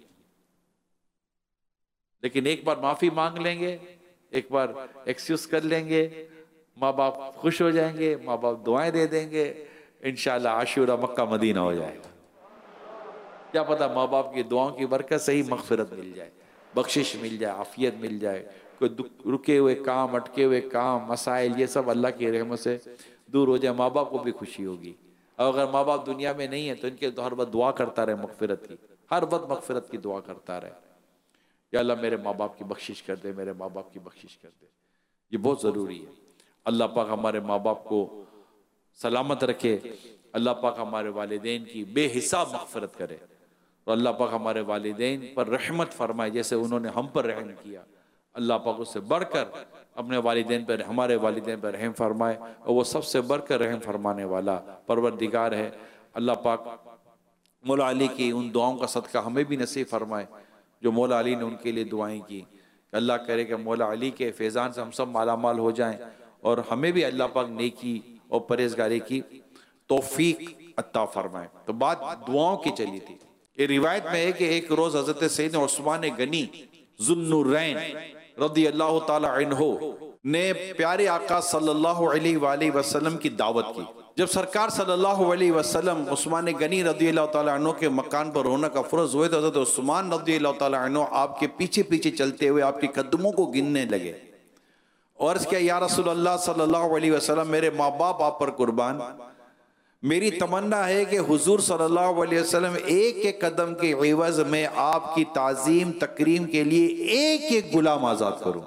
लेकिन एक बार माफी मांग लेंगे, एक बार एक्सक्यूज कर लेंगे, माँ बाप खुश हो जाएंगे, माँ बाप दुआएं दे देंगे, इंशाल्लाह आशूरा मक्का मदीना हो जाएगा। क्या पता माँ बाप की दुआओं की बरकत से ही मगफिरत मिल जाए, बख्शिश मिल जाए, आफियत मिल जाए, कोई रुके हुए काम, अटके हुए काम, मसाइल, ये सब अल्लाह की रहमत से दूर हो जाए, माँ बाप को भी खुशी होगी। और अगर माँ बाप दुनिया में नहीं है तो इनके तो हर वक्त दुआ करता रहे मगफिरत की, हर वक्त मगफिरत की दुआ करता रहे, या अल्लाह मेरे माँ बाप की बख्शिश कर दे, मेरे माँ बाप की बख्शिश कर दे। ये बहुत ज़रूरी है। अल्लाह पाक हमारे माँ बाप को सलामत रखे, अल्लाह पाक हमारे वालिदैन की बेहिसाब मगफिरत करे, और अल्लाह पाक हमारे वालिदैन पर रहमत फरमाए जैसे उन्होंने हम पर रहम किया। अल्लाह पाक उससे बढ़कर अपने वालिदैन पर, हमारे वालिदैन पर रहम फरमाए, और वो सबसे बढ़कर रहम फरमाने वाला परवरदिगार है। अल्लाह पाक मौला अली की उन दुआओं का सदका हमें भी नसीब फरमाए जो मौला अली ने उनके लिए दुआएं की। अल्लाह करे कि मौला अली के फैज़ान से हम सब मालामाल हो जाएं, और हमें भी अल्लाह पाक नेकी और परहेजगारी की तौफीक अत्ता फरमाए। तो बात दुआओं की चली थी। ये रिवायत में है कि एक रोज हजरत सैयदना उस्मान गनी ज़ुन्नुरैन रज़ी अल्लाह ताला अन्हु ने प्यारे आका सल्लल्लाहु अलैहि वसल्लम की दावत की। जब सरकार सल्लल्लाहु अलैहि वसल्लम उस्मान गनी रज़ी अल्लाह ताला अन्हु के मकान पर रोना का फर्ज हुए तो हजरत उस्मान रज़ी अल्लाह ताला अन्हु आपके पीछे पीछे चलते हुए आपके कदमों को गिनने लगे और क्या, या रसूल अल्लाह सल्लल्लाहु अलैहि वसल्लम, मेरे माँ बाप आप पर कुर्बान, मेरी तमन्ना है कि हुजूर सल्लल्लाहु अलैहि वसल्लम एक एक कदम के एवज में आपकी ताजीम तकरीम के लिए एक एक गुलाम आजाद करूं।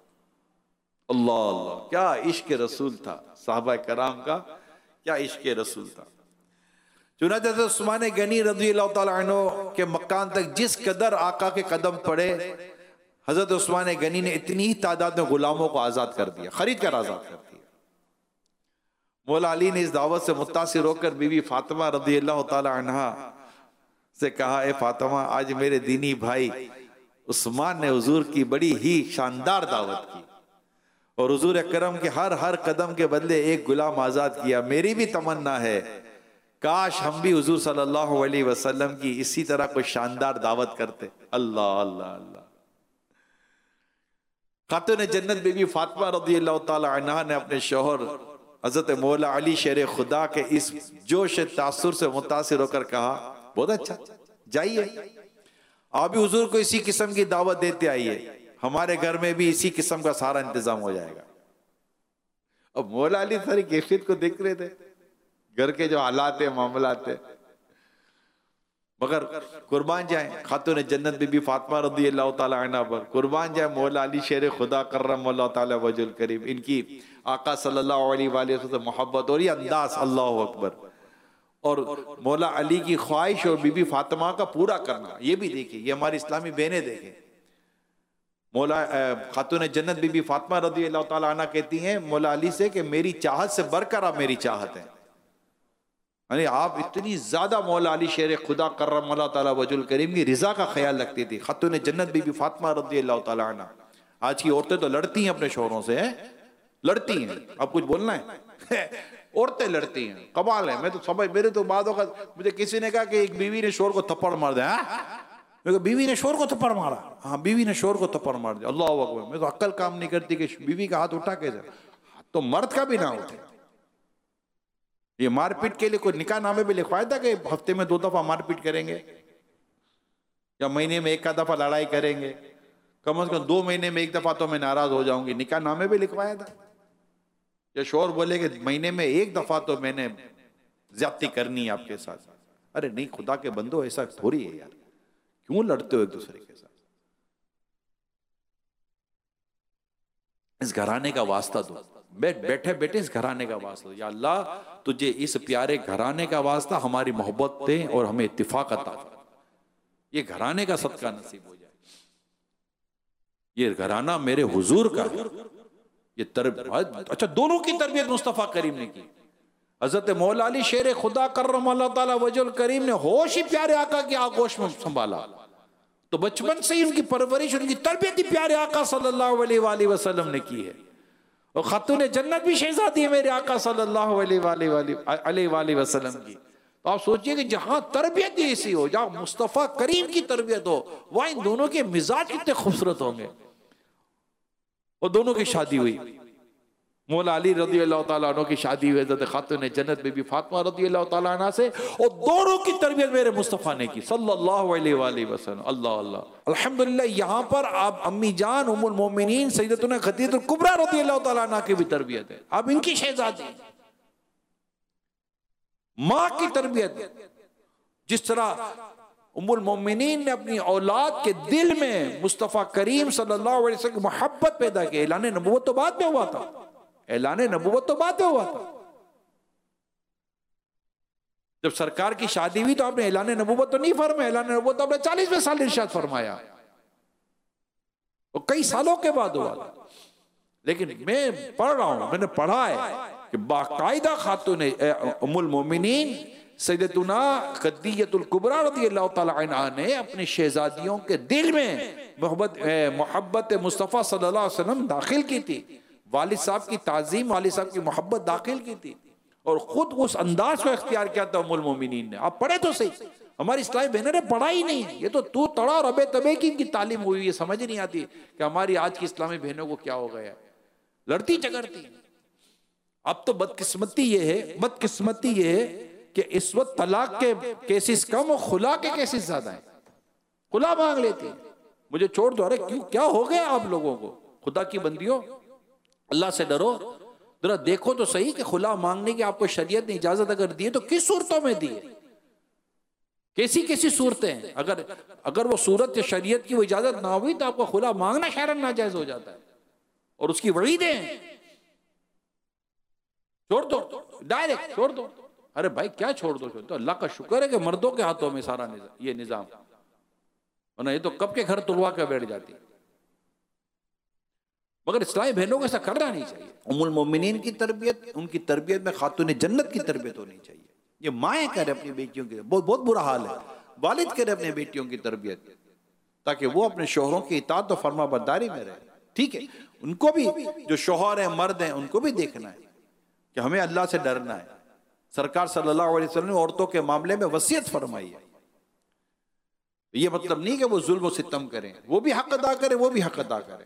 अल्लाह अल्लाह, क्या इश्क रसूल था साहबा कराम का, क्या इश्क रसूल था। चुनांचे हज़रत उस्मान गनी रज़ियल्लाहु ताला अन्हु के मकान तक जिस कदर आका के कदम पड़े, हजरत उस्मान गनी ने इतनी ही तादाद में गुलामों को आजाद कर दिया, खरीद कर आजाद कर दिया। मौला अली ने इस दावत से मुतासिर होकर बीवी फातिमा रज़ियल्लाहु ताला अन्हा से कहा, ए फातिमा, आज मेरे दीनी भाई उस्मान ने हुजूर की बड़ी ही शानदार दावत की और हुजूर अकरम के हर हर कदम के बदले एक गुलाम आजाद किया। मेरी भी तमन्ना है काश हम भी हुजूर सल्लल्लाहु अलैहि वसल्लम की इसी तरह कोई शानदार दावत करते। अल्लाह अल्लाह अल्लाह। खातून जन्नत बीबी फातिमा रज़ियल्लाहु ताला अन्हा ने अपने शौहर हजरत मौला अली शेर खुदा के इस जोश तासुर से मुतासिर होकर कहा, बहुत अच्छा, जाइए आप भी हुजूर को इसी किस्म की दावत देते आइए, हमारे घर में भी इसी किस्म का सारा इंतजाम हो जाएगा। अब मौला अली सारी कैफियत को देख रहे थे, घर के जो हालात है, मामलात है। मगर कुर्बान जाए खातून जन्नत बीबी फातिमा रज़ी अल्लाह ताला अन्हा पर, कुर्बान जाए मौला अली शेर खुदा कर्रमल्लाहु ताला वजहुल करीम, इनकी आका सल्लल्लाहु अलैहि वसल्लम मोहब्बत और ये अंदाज, अल्लाह अकबर। और मौला अली की ख्वाहिश और बीबी फातिमा का पूरा करना, ये भी देखिए, ये हमारी इस्लामी बहनें देखें। मौला खातून जन्नत बीबी फातिमा रज़ी अल्लाह ताला अन्हा कहती हैं मौला अली से कि मेरी चाहत से बढ़कर आप मेरी चाहत है। यानी आप इतनी ज्यादा मौला अली शेर खुदा कर्रमल्लाहु ताला वजहुल करीम की रिजा का ख्याल रखती थी खातून जन्नत बीबी फातिमा रज़ी अल्लाह ताला अन्हा। आज की औरतें तो लड़ती हैं अपने शोहरों से, हैं लड़ती हैं। अब कुछ बोलना है? औरतें लड़ती हैं, कमाल है। मैं तो समझ, मेरे तो बाद होगा, मुझे किसी ने कहा कि एक बीवी ने शोर को थप्पड़ मार दिया। मैं बीवी ने शोर को थप्पड़ मारा? हाँ, बीवी ने शोर को थप्पड़ मार दिया। अल्लाह अकबर। मैं तो अक्ल काम नहीं करती कि बीवी का हाथ उठा कैसे, तो मर्द का भी ना उठे। ये मारपीट के लिए कोई निकाह नामे भी लिखवाया था कि हफ्ते में दो दफा मारपीट करेंगे या महीने में एक का दफा लड़ाई करेंगे, कम से कम दो महीने में एक दफा तो मैं नाराज हो जाऊंगी, निकाह नामे भी लिखवाया था। या शोर बोले कि महीने में एक दफा तो मैंने ज्यादती करनी है आपके साथ। अरे नहीं, खुदा के बंदो, ऐसा थोड़ी है यार, क्यों लड़ते हो एक दूसरे के साथ? इस घराने का वास्ता दो, बैठ बैठे बैठे इस घराने का वास्ता दो। या अल्लाह, तुझे इस प्यारे घराने का वास्ता हमारी मोहब्बत दे और हमें इत्तिफाक अता फरमा। ये घराने का सदका नसीब हो जाए। ये घराना मेरे हुजूर का है। ये तरबियत, अच्छा, दोनों की तरबियत मुस्तफा करीम ने की। हजरत मौला अली शेर खुदा कर्रमल्लाहु ताला वजहुल करीम ने होश ही प्यारे आका की आगोश में संभाला। तो बचपन से ही उनकी परवरिश, उनकी तरबियत ही प्यारे आका सल्लल्लाहु अलैहि वसल्लम ने की है। और खातून जन्नत भी शहजादी है मेरे आका सल्लल्लाहु अलैहि वसल्लम की। तो आप सोचिए कि जहां तरबियत ऐसी हो, जहां मुस्तफा करीम की तरबियत हो, वहां इन दोनों के मिजाज कितने खूबसूरत होंगे। और दोनों की शादी हुई, मौला अली रज़ी अल्लाह ताला अन्हु की शादी हुई हज़रत खातून जन्नत बीबी फातिमा रज़ी अल्लाह ताला अन्हा से, और दोनों की तरबियत मेरे मुस्तफ़ा ने की सल्लल्लाहु अलैहि वसल्लम। अल्लाह अल्लाह, अल्हम्दुलिल्लाह। यहाँ पर आप अम्मी जान उम्मुल मोमिनीन सैयदतुना खदीजतुल कुबरा रज़ी अल्लाह ताला अन्हा की भी तरबियत है। अब इनकी शहजादी, माँ की तरबियत, जिस तरह उम्मुल मोमिनीन ने अपनी औलाद के दिल में मुस्तफ़ा करीम सल्लल्लाहु अलैहि वसल्लम की मोहब्बत पैदा की। ऐलान नबूवत तो बाद में हुआ था, ऐलान नबूवत तो बाद में हुआ था। जब सरकार की शादी हुई तो आपने ऐलान नबूवत तो नहीं फरमाया, ऐलान नबूवत तो आपने चालीसवें साल इरशाद फरमाया, और कई सालों के बाद हुआ था। लेकिन मैं पढ़ रहा हूं, मैंने पढ़ा है कि बाकायदा खातून उम्मुल मोमिनीन सैयदतुना खदीजतुल कुबरा रज़ियल्लाहु ताला अन्हा ने अपनी शहजादियों के दिल में मोहब्बत मोहब्बत मुस्तफ़ा सल्लल्लाहु अलैहि वसल्लम दाखिल की थी। वालिद साहब की ताज़ीम, वालिद साहब की मोहब्बत दाखिल की थी, और खुद उस अंदाज को इख्तियार किया था उम्मुल मोमिनीन ने। आप पढ़े तो सही, हमारी इस्लामी बहनों ने पढ़ा ही नहीं। ये तो तू तड़ा और अबे तबे की इनकी तालीम हुई, ये समझ नहीं आती कि हमारी आज की इस्लामी बहनों को क्या हो गया, लड़ती झगड़ती। अब तो बदकिस्मती ये है, बदकिस्मती ये है कि इस वक्त तलाक के केसेस कम और खुला के केसेस ज्यादा है। खुला मांग लेती है, मुझे छोड़ दो। अरे क्यों, क्या हो गया आप लोगों को? खुदा की बंदियों, अल्लाह से डरो, जरा देखो तो सही कि खुला मांगने की आपको शरीयत ने इजाजत अगर दी है तो किस सूरतों में दी है, कैसी कैसी सूरतें हैं। अगर अगर वो सूरत शरीयत की वो इजाजत ना हुई तो आपको खुला मांगना शरअन नाजायज हो जाता है, और उसकी वईदें हैं। छोड़ दो, डायरेक्ट छोड़ दो। अरे भाई क्या छोड़ दो? तो अल्लाह का शुक्र है कि मर्दों के हाथों में सारा निजाम, ये निजाम, वरना ये तो कब के घर तुड़वा कर बैठ जाती। मगर इस्लामी बहनों को ऐसा करना नहीं चाहिए। उम्मुल मोमिनीन की तरबियत, उनकी तरबियत में खातून जन्नत की तरबियत होनी चाहिए। ये माएँ करें अपनी बेटियों की, बहुत बहुत बुरा हाल है। वालिद करें अपने बेटियों की तरबियत, ताकि वो अपने शोहरों की इताअत और फर्मा बरदारी में रहे। ठीक है, उनको भी, जो शोहर हैं, मर्द हैं, उनको भी देखना है कि हमें अल्लाह से डरना है। सरकार सल्लल्लाहु अलैहि वसल्लम ने औरतों के मामले में वसीयत फरमाई है। ये मतलब नहीं कि वो जुल्म और सितम करें, वो भी हक अदा करें, वो भी हक अदा करें।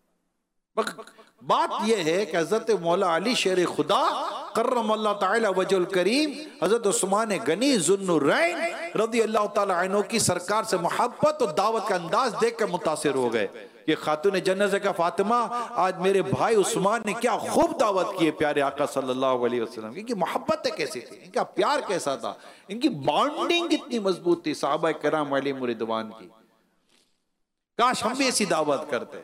बात यह है कि हजरत मौला अली शेर खुदा कर्रमल्लाहु ताला वजहुल करीम, हजरत उस्मान गनी ज़ुन्नुरैन रज़ियल्लाहु ताला अन्हु की सरकार से मोहब्बत और दावत का अंदाज देख कर मुतासिर हो गए। कि खातून जन्नत से कहा, फातिमा आज मेरे भाई उस्मान ने क्या खूब दावत की है प्यारे आका सल्लल्लाहु अलैहि वसल्लम। इनकी मोहब्बतें कैसी थी, इनका प्यार कैसा था, इनकी बॉन्डिंग कितनी मजबूत थी सहाबा किराम अलैहिम रिदवान की। काश हम भी ऐसी दावत करते।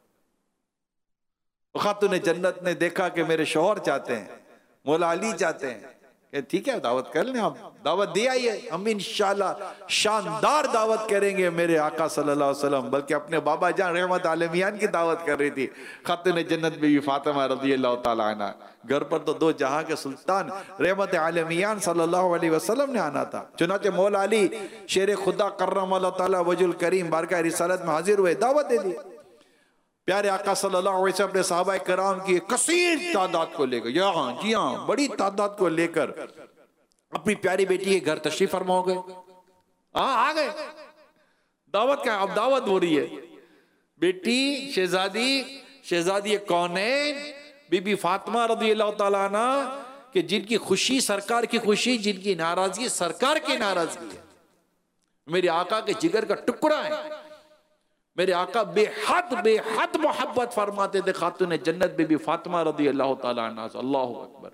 तो खातून जन्नत ने देखा कि मेरे शौहर चाहते हैं, मौला अली चाहते हैं, ठीक है दावत कर लें, आप दावत दे आइए, हम इंशाल्लाह शानदार दावत करेंगे मेरे आका सल्लल्लाहु अलैहि वसल्लम। बल्कि अपने बाबा जान रहमत आलमियान की दावत कर रही थी खातून जन्नत बीवी फातिमा रज़ियल्लाहु ताला अन्हा। घर पर तो दो जहां के सुल्तान रहमत आलमियान सल्लल्लाहु अलैहि वसल्लम ने आना था। चुनाचे मौला अली शेर खुदा कर्रमल्लाहु ताला वजुल करीम बारगाह रिसालत में हाजिर हुए, दावत दे दी। प्यारे आका सल्लल्लाहु अलैहि वसल्लम अपने सहाबा किराम की कसीर तादाद को लेकर, यहाँ जी हाँ बड़ी तादाद को लेकर अपनी प्यारी बेटी के घर तशरीफ फरमा हो गए। हाँ आ गए, दावत का अब दावत हो रही है। बेटी शहजादी शहजादी कौनैन बीबी फातिमा रज़ियल्लाहु ताला अन्हा कि जिनकी खुशी सरकार की खुशी, जिनकी नाराजगी सरकार की नाराजगी है। मेरे आका के जिगर का टुकड़ा है। मेरे आका बेहद बेहद मोहब्बत फरमाते थे खातून जन्नत बीबी फातिमा रज़ियल्लाहु ताला अन्हा से। अल्लाहु अकबर।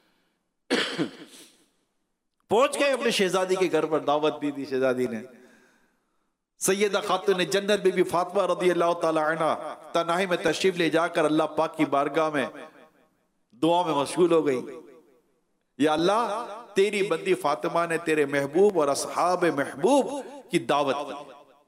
पहुंच गए अपने शहजादी के घर पर, दावत दी थी शहजादी ने। सैयदा खातून जन्नत बीबी फातिमा रज़ियल्लाहु ताला अन्हा तन्हाई में तशरीफ ले जाकर अल्लाह पाक की बारगाह में दुआ में मशगूल हो गई। या अल्लाह तेरी बंदी फातिमा ने तेरे महबूब और असहाब महबूब की दावत की।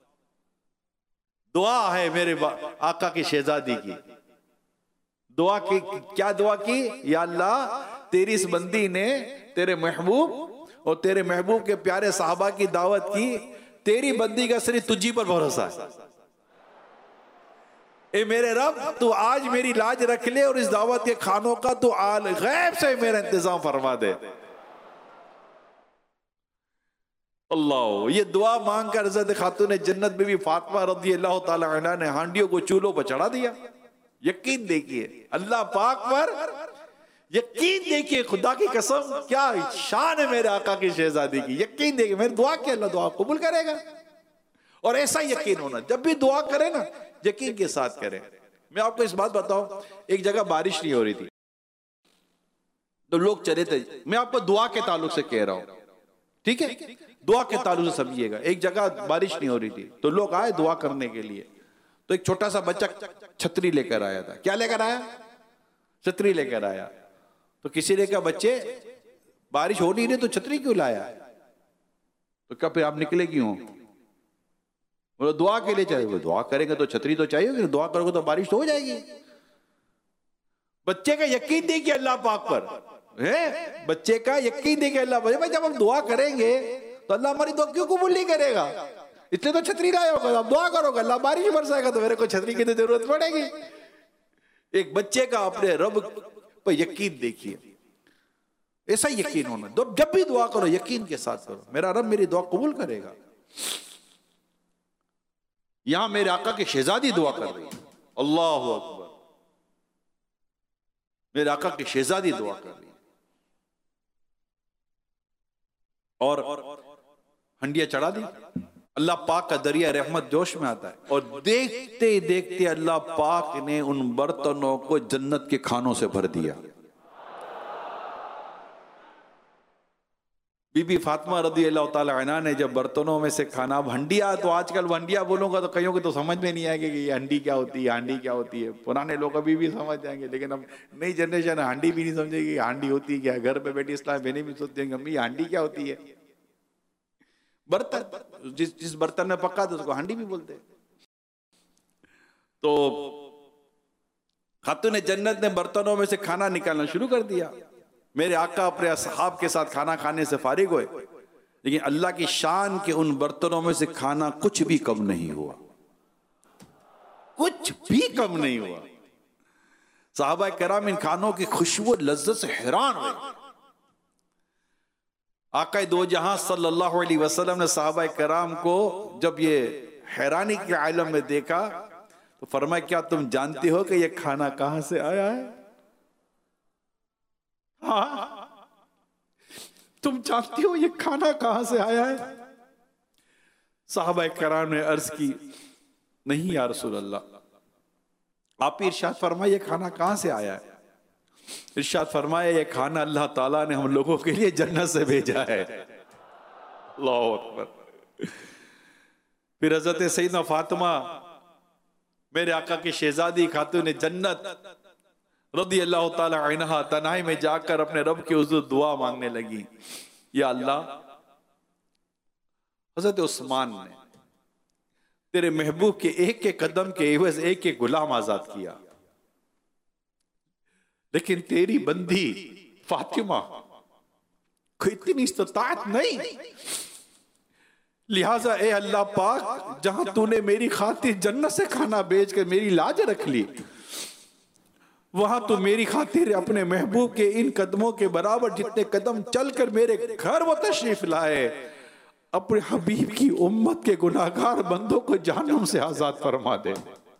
दुआ है मेरे आका की शहजादी की। दुआ की क्या दुआ की? या अल्लाह तेरी इस बंदी ने तेरे महबूब और तेरे महबूब के प्यारे साहबा की दावत की। तेरी बंदी का सिर्फ तुझी पर भरोसा है। ए मेरे रब तू आज मेरी लाज रख ले और इस दावत के खानों का तू आल गैब से मेरा इंतजाम फरमा दे। अल्लाह, ये दुआ मांग कर हज़रत खातून जन्नत बीवी फातिमा रज़ियल्लाहु ताला अन्हा ने हांडियों को चूल्हों पर चढ़ा दिया। यकीन देखिए अल्लाह पाक पर, यकीन देखिए, खुदा की कसम क्या शान है मेरे आका की शहजादी की। यकीन देखिए, मेरी दुआ की अल्लाह दुआ कबूल करेगा। और ऐसा यकीन होना, जब भी दुआ करे ना यकीन के साथ करें। मैं आपको इस बात बताऊं, एक जगह बारिश नहीं हो रही थी तो लोग चले थे। मैं आपको दुआ के ताल्लुक से कह रहा हूं, ठीक है, दुआ के ताल्लुक से समझिएगा। एक जगह बारिश नहीं हो रही थी तो लोग आए दुआ करने के लिए। तो एक छोटा सा बच्चा छतरी लेकर आया था। क्या लेकर आया? छतरी लेकर आया। तो किसी ने कहा बच्चे बारिश हो नहीं रही तो छतरी क्यों लाया? तो क्या फिर आप निकले क्यों? बोलो दुआ के लिए चाहिए। दुआ करेंगे तो छतरी तो चाहिए, दुआ करोगे तो बारिश तो हो जाएगी। बच्चे का यकीन देखिए अल्लाह पाक पर है। बच्चे का यकीन देखिए अल्लाह पर। भाई जब हम दुआ करेंगे तो अल्लाह हमारी दुआ क्यों कबूल नहीं करेगा? इसलिए तो छतरी लाए होगा, आप दुआ करोगे अल्लाह बारिश बरसाएगा तो मेरे को छतरी की तो जरूरत पड़ेगी। एक बच्चे का अपने रब पर यकीन देखिए, ऐसा यकीन होना। जब भी दुआ करो यकीन के साथ करो, मेरा रब मेरी दुआ कबूल करेगा। यहां मेरे आका की शहजादी दुआ कर रही है। अल्लाह अकबर, मेरे आका की शहजादी दुआ कर रही है। और हंडिया चढ़ा दी। अल्लाह पाक का दरिया रहमत जोश में आता है और देखते देखते अल्लाह पाक ने उन बर्तनों को जन्नत के खानों से भर दिया। बीबी फातिमा रज़ियल्लाहु ताला अन्हा ने जब बर्तनों में से खाना, अब हंडिया तो आजकल हंडिया बोलूंगा तो कईयों को तो समझ में नहीं आएगी कि ये हंडी क्या होती है, हांडी क्या होती है। पुराने लोग अभी भी समझ जाएंगे, लेकिन अब नई जनरेशन हांडी भी नहीं समझेगी हांडी होती क्या। घर पे बैठी इस्लाम बहनें भी सोचती हैं अम्मी हांडी क्या होती है। बर्तन जिस जिस बर्तन में पका तो उसको हांडी भी बोलते हैं। तो खातून जन्नत ने बर्तनों में से खाना निकालना शुरू कर दिया। मेरे आका अपने असहाब के साथ खाना खाने से फारिग हुए, लेकिन अल्लाह की शान के उन बर्तनों में से खाना कुछ भी कम नहीं हुआ, कुछ भी कम नहीं हुआ। सहाबा किराम इन खानों की खुशबू लज्जत से हैरान हुए। आका दो जहां सल्लल्लाहु अलैहि वसल्लम ने सहाबा किराम को जब ये हैरानी के आलम में देखा तो फरमाया क्या तुम जानते हो कि ये खाना कहां से आया है? हाँ, तुम जानती हो ये खाना कहां से आया है? सहाबा किराम ने अर्ज की नहीं या रसूल अल्लाह, आप इरशाद फरमाए ये खाना कहां से आया है? इरशाद फरमाए ये खाना अल्लाह ताला ने हम लोगों के लिए जन्नत से भेजा है। अल्लाहु अकबर। फिर हजरत सईदा फातिमा मेरे आका की शहजादी खातून जन्नत रदी अल्लाह ताला अन्हा तन्हाई में जाकर अपने रब के हुजूर दुआ मांगने लगी, या अल्लाह, हजरत उस्मान ने तेरे महबूब के एक एक कदम के एवज एक एक गुलाम आजाद किया, लेकिन तेरी बंदी फातिमा को इतनी इस्तात नहीं, लिहाजा ए अल्लाह पाक, जहां तूने मेरी खातिर जन्नत से खाना बेच कर मेरी लाज रख ली, वहां तो मेरी खातिर अपने महबूब के इन कदमों के बराबर जितने कदम चलकर मेरे घर वो तशरीफ लाए, अपने हबीब की उम्मत के गुनाहगार बंदों को जहन्नम से आजाद फरमा दे।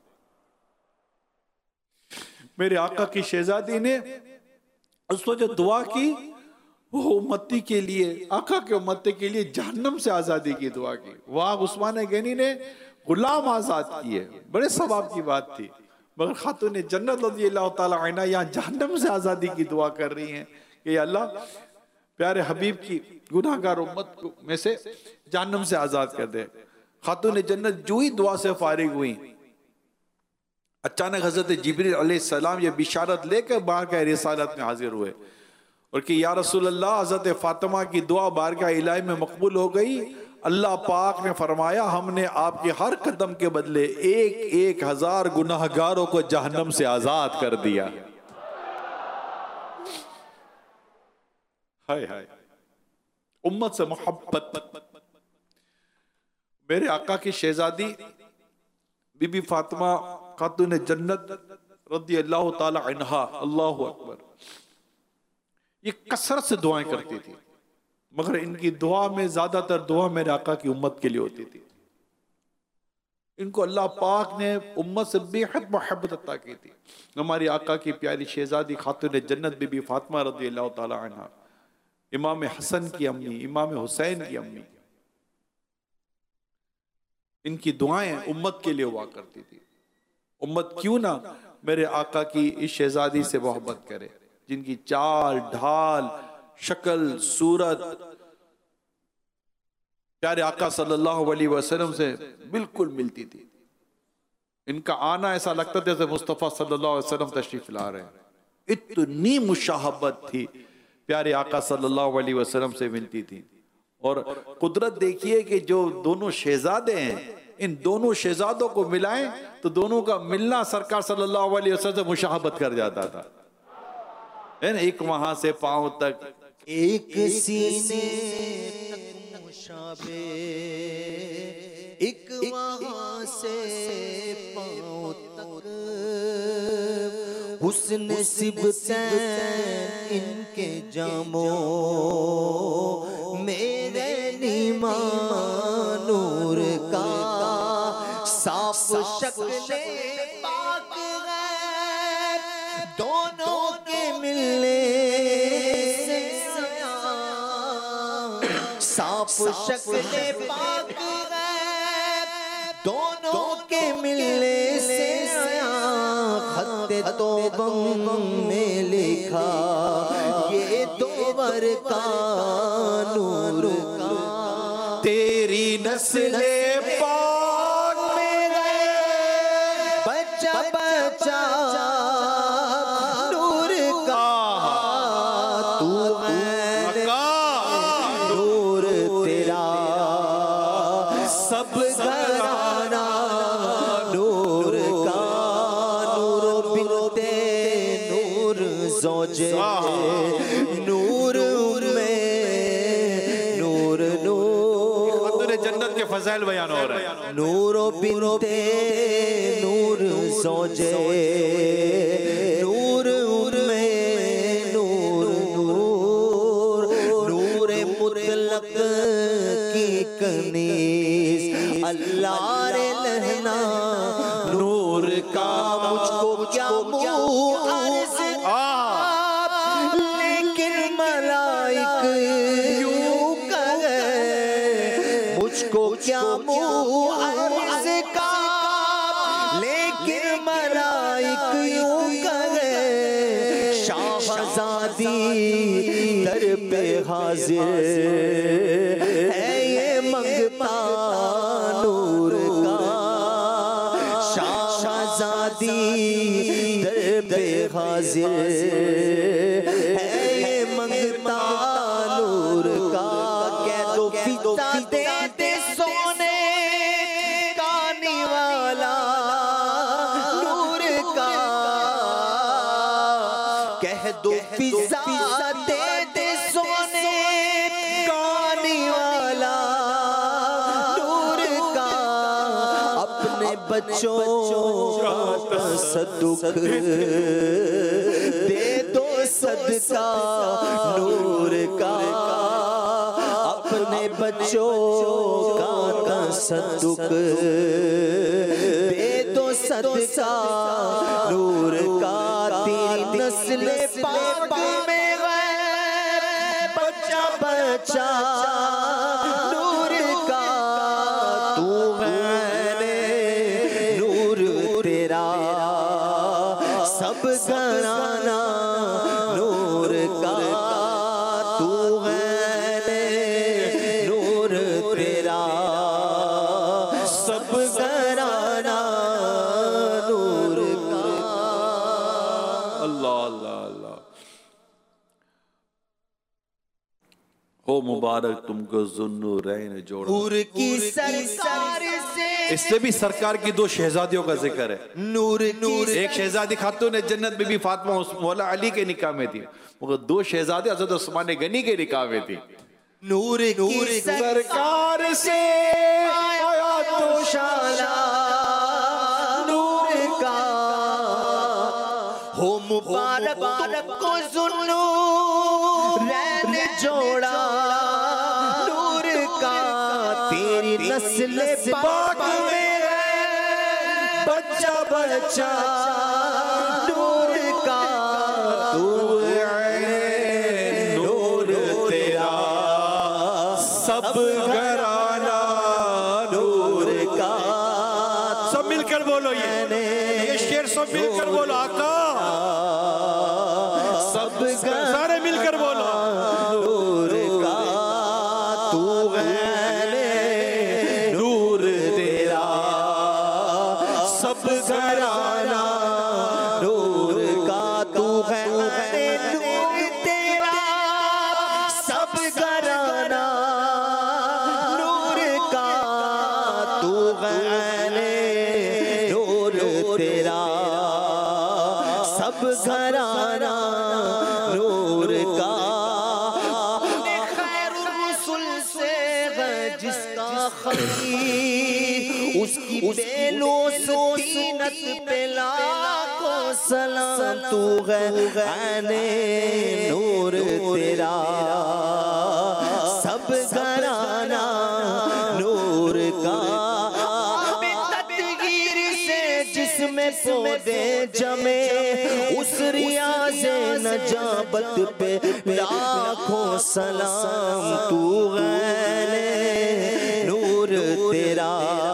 मेरे आका की शहजादी ने उस वक्त जो दुआ की वो उम्मती के लिए, आका के उम्मती के लिए जहन्नम से आजादी की दुआ की। वहां उस्मान गनी ने गुलाम आजाद किए, बड़े सवाब की बात थी, मगर खातून जन्नत रज़ी अल्लाह ताला अन्हा यहाँ जहन्नम से आजादी की दुआ कर रही हैं कि अल्लाह प्यारे हबीब की गुनाहगार उम्मत में से जहन्नम से आजाद कर दे। खातून जन्नत जो ही दुआ से फारिग हुई, अचानक हजरत जिब्रील अलैहिस्सलाम ये बिशारत लेकर बारगाह रिसालत में हाजिर हुए और कि या रसूल अल्लाह, हजरत फातिमा की दुआ बारगाह इलाही में मकबूल हो गई। अल्लाह पाक ने फरमाया हमने आपके हर कदम के बदले एक एक हजार गुनाहगारों को जहन्नम से आजाद कर दिया। हाय हाय, उम्मत से मोहब्बत। मेरे आका की शहजादी बीबी फातिमा खातून जन्नत रज़ी अल्लाह ताला अन्हा, अल्लाहु अकबर, ये कसरत से दुआएं करती थी, मगर इनकी दुआ में ज्यादातर दुआ मेरे आका की उम्मत के लिए होती थी। इनको अल्लाह पाक ने उम्मत से बेहद मोहब्बत अता की थी। हमारी आका की प्यारी शहजादी खातून जन्नत बीबी फातिमा रज़ी अल्लाह ताला अन्हा, इमाम हसन की अम्मी, इमाम हुसैन की अम्मी, इनकी दुआएं उम्मत के लिए हुआ करती थी। उम्मत क्यों ना मेरे आका की इस शहजादी से मोहब्बत करे, जिनकी चाल ढाल, शक्ल, सूरत प्यारे आका सल्लल्लाहु अलैहि वसल्लम से बिल्कुल मिलती थी। इनका आना ऐसा लगता था जैसे मुस्तफ़ा सल्लल्लाहु अलैहि वसल्लम तशरीफ ला रहे हैं। इतनी मुशाहबत थी, प्यारे आका सल्लल्लाहु अलैहि वसल्लम से मिलती थी। और कुदरत देखिए कि जो दोनों शहजादे हैं, इन दोनों शहजादों को मिलाएं तो दोनों का मिलना सरकार सल्लल्लाहु अलैहि वसल्लम से मुशाहबत कर जाता था, है ना। एक वहां से पांव तक, एक सीने तक मुशाबे, एक वहां से पांव तक, हुस्न सिबतैन इनके जामो, मेरे नीमा नूर का साफ शक्ल पाक है, दोनों के मिलने से साफ शक्ल पाक है, दोनों के मिलने से खत्ते तौबा में लिखा ये दोवर का नूर का, तेरी नस्ले पाक में गए बच्चा बच्चा नूर का, तू है नूर तेरा सब घराना नूर का, नूर बिनते नूर ज़ौजे नूर में नूर नूर, जन्नत के फज़ाइल बयान हो रहे हैं। नूरो बिनते नूर ज़ौजे नूर में नूर नूर, नूर मुतलक की कनीज़ अल्लाह रे लहना नूर का, मुझको क्या मुँह अर्ज़ आप, लेकिन मलाइक यूं कहे, मुझको क्या मुँह अर्ज़ का, लेकिन मलाइक पे हाजिर है ये मंगता नूर का, शाहजादी दर पे हाजिर है ये मंगता नूर का। कह दो फिदा दे दे सोने का निवाला नूर का, कह दो फिजा दे दे सोने का निवाला नूर का, अपने बच्चों का तसद्दुक दे दो सदका नूर का, अपने बच्चों का तसद्दुक दे दो सदका नूर का। तेरी नस्ल पाक में गैर बच्चा बच्चा नूर का, तू है नूर तेरा सब घराना नूर का, तू है नूर तेरा सब घराना नूर का। अल्लाह अल्लाह अल्लाह। हो मुबारक तुमको ज़ुन्नूरैन जोड़ा। नूर की सरकार से, इससे भी सरकार की दो शहजादियों का जिक्र है। नूर नूर एक शहजादी खातून जन्नत बीबी फातिमा उस मौला अली के निकाह में थी, मगर दो शहजादे हज़रत उस्मान गनी के निकाह में थी। नूर नूर सरकार से आया तो शाला नूर का, हो मुबारक को ज़ुन्नूरैन जोड़ा नूर का। तेरी नस्ल पाक में बच्चा बच्चा नूर का, तू है नूर तेरा सब घराना नूर का। सब मिलकर बोलो ये ये शेर सब मिलकर बोलो आका, सब सारे मिलकर बोलो नूर का, तू है नूर तेरा सब घराना नूर का, तू है नूर तेरा सब घराना नूर का, तू है नूर तेरा सब घराना नूर का। खैरुर रुसुल से है जिसका खलील, उसकी बेलोस तीनत पे लाखों सलाम, तू है ऐने नूर तेरा सब घराना नूर का। तदगीर से जिसमें पौधे जमे, उस रियाज़े नजाबत पे लाखों सलाम, तू है नूर तेरा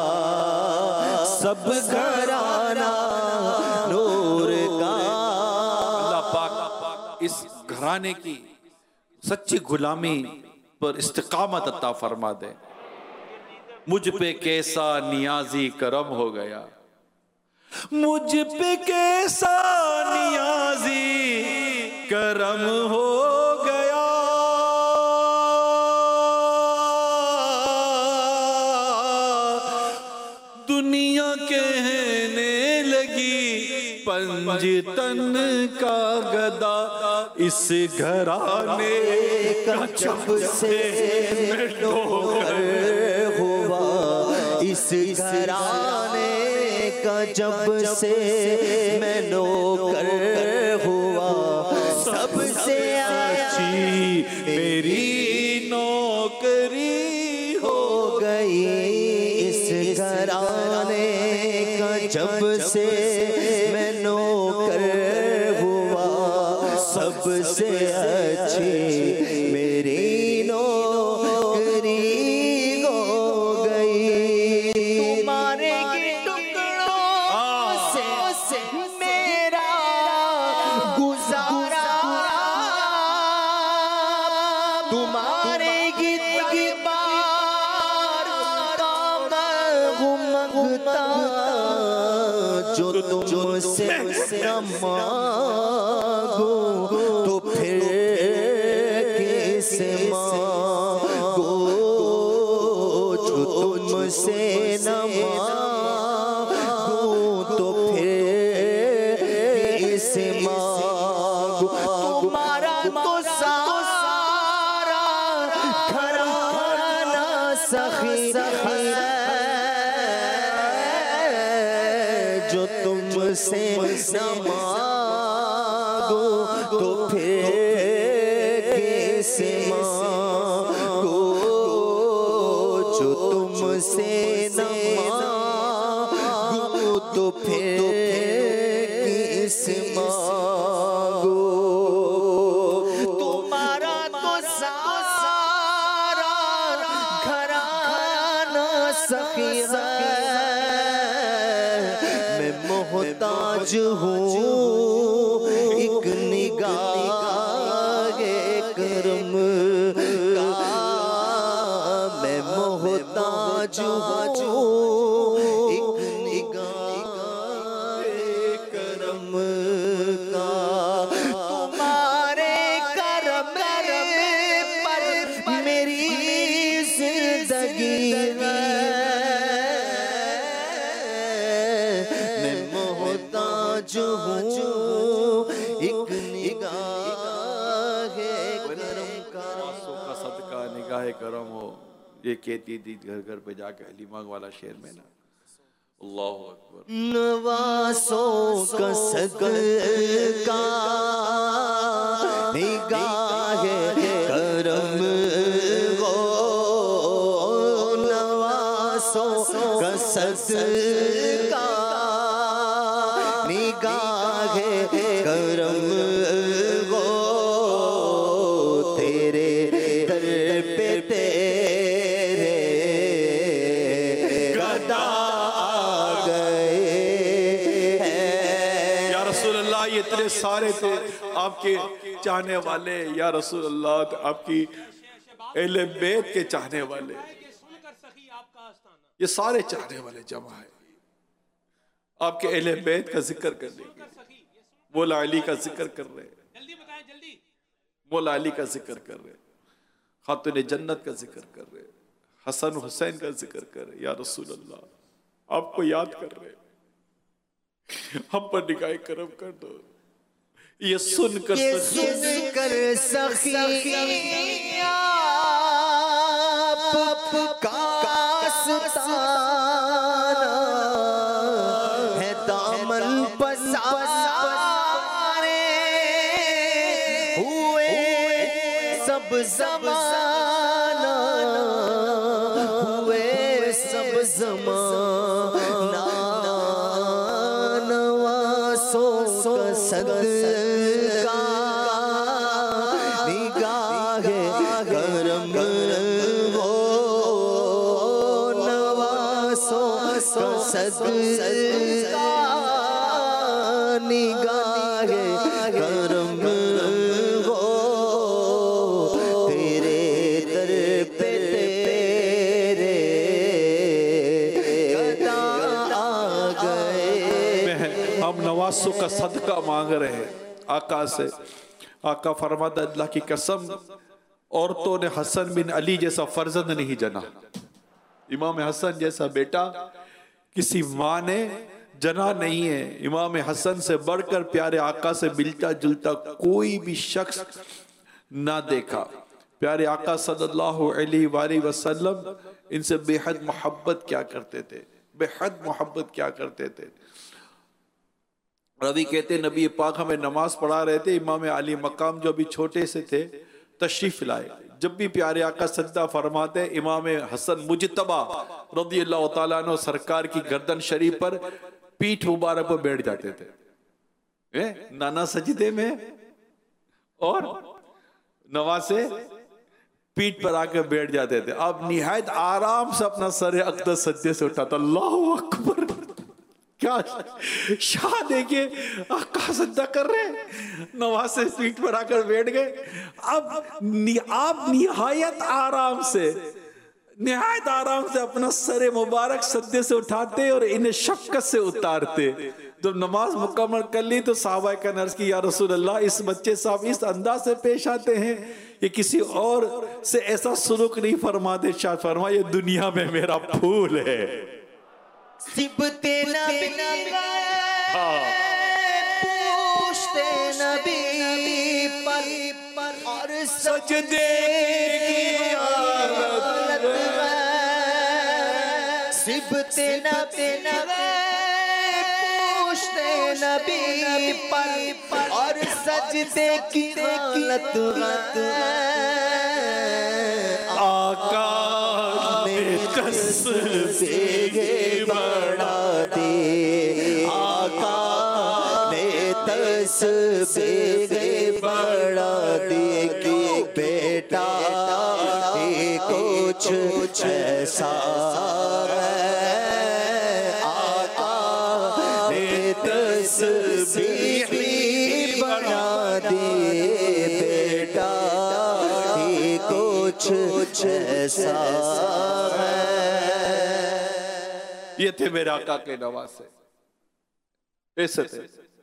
सब घराना नूर का। अल्लाह पाक इस घराने की सच्ची गुलामी पर इस्तिकामत अता फरमा दे। मुझ पे कैसा नियाजी करम हो गया, मुझ पे कैसा नियाजी करम हो गया, दुनिया कहने लगी पंजतन का गदा, इस घराने का जब से नौकर हुआ, इस घराने का जब से मैं नौकर हुआ, सबसे अच्छी मेरी नौकरी हो गई। इस घराने का जब से मैं नौकर हुआ, सबसे अच्छी मेरी नौकरी हो गई। तुम्हारे टुकड़ों से मेरा गुजारा तुमसे न मांगो तो फिर किसे मांगो, जो तुमसे न मांगो तो फिर किसे मांगो। तुम्हारा तो सारा घराना सखी जो तुमसे न मांगो तो फिर किसे मांगो, जो तुमसे न मांगो तो फिर किसे मांगो। तुम्हारा तो सारा घराना सखी मोहताज हूँ एक निगाह करम का, मैं मोहताज हूँ एक निगाह करम का। तुम्हारे करम पर मेरी जिंदगी जो हूँ एक निगाह करम का। का सदका निगाह करम हो, ये कहती थी घर घर पे जाके हलीमाग वाला शेर में ना। अल्लाहु अकबर। नवासों का सदका निगाह करम हो, नवासों का सदका निगाह करम वो, तेरे दर पे तेरे गदा आ गए हैं। या रसूल अल्लाह, ये इतने सारे थे आपके चाहने वाले, या रसूल अल्लाह आपकी अहले बैत के चाहने वाले, ये सारे चाहने वाले जमा है आपके अहले बैत का जिक्र करने के, मौला अली का जिक्र कर रहे, मौला अली का जिक्र कर रहे, खातून जन्नत का जिक्र कर रहे, हसन हुसैन का जिक्र कर रहे। या रसूल अल्लाह आपको याद कर रहे, हम पर निगाह करम कर दो। ये सुनकर ये सुनकर सखिया का आस्ताना है, दामन पसारे हुए सब ज़माना, हुए सब ज़माना। नवासों का सदका निगाह करम हो, नवासों का सदका निगाह करम हो, तेरे दर पे तेरे गदा आ गए। हम नवासों का सदका मांग रहे हैं आका से। आका फरमाता, अल्लाह की कसम औरतों ने हसन बिन अली जैसा फर्जंद नहीं जना, इमाम हसन जैसा बेटा किसी माँ ने जना नहीं है। इमाम हसन से बढ़कर प्यारे आका से मिलता जुलता कोई भी शख्स ना देखा। प्यारे आका सल्लल्लाहु अलैहि वसल्लम इनसे बेहद मोहब्बत क्या करते थे, बेहद मोहब्बत क्या करते थे। रवि कहते नबी पाक हमें नमाज पढ़ा रहे थे, इमाम अली मकाम जो अभी छोटे से थे तशरीफ लाए। जब भी प्यारे आका सजदा फरमाते, इमाम हसन मुजतबा रज़ी अल्लाह तआला अन्हु सरकार की गर्दन शरीफ पर पीठ मुबारक पर बैठ जाते थे, ए? नाना सजदे में और नवासे पीठ पर आकर बैठ जाते थे। अब निहायत आराम से अपना सर अक़दस सज्जे से उठाता, अल्लाहु अकबर। क्या शाह देखिए, आका सज्जा कर रहे, नवाज से पीठ पर आकर बैठ गए। अब नि, आप निहायत आराम से निहायत आराम से अपना सरे मुबारक सद्दे से उठाते और इन्हें शफकत से उतारते। जब नमाज मुकम्मल कर ली तो साहबा का नर्स की, या रसूल अल्लाह, इस बच्चे साहब इस अंदाज से पेश आते हैं, ये किसी और से ऐसा सुलूक नहीं फरमाते। शायद फरमा, ये दुनिया में मेरा फूल है। सिबते नबी पूछते नबी पर और सजदे की हालत में, सिबते नबी पूछते नबी पर और सजदे की हालत आका ने तस्बीह बढ़ा दे, आका ने तस्बीह बढ़ा दे कि बेटा ये कुछ ऐसा है, आका ने तस्बीह बढ़ा दे, बेटा ये कुछ ऐसा है। ये थे मेरे आका के नवासे, ऐसे थे।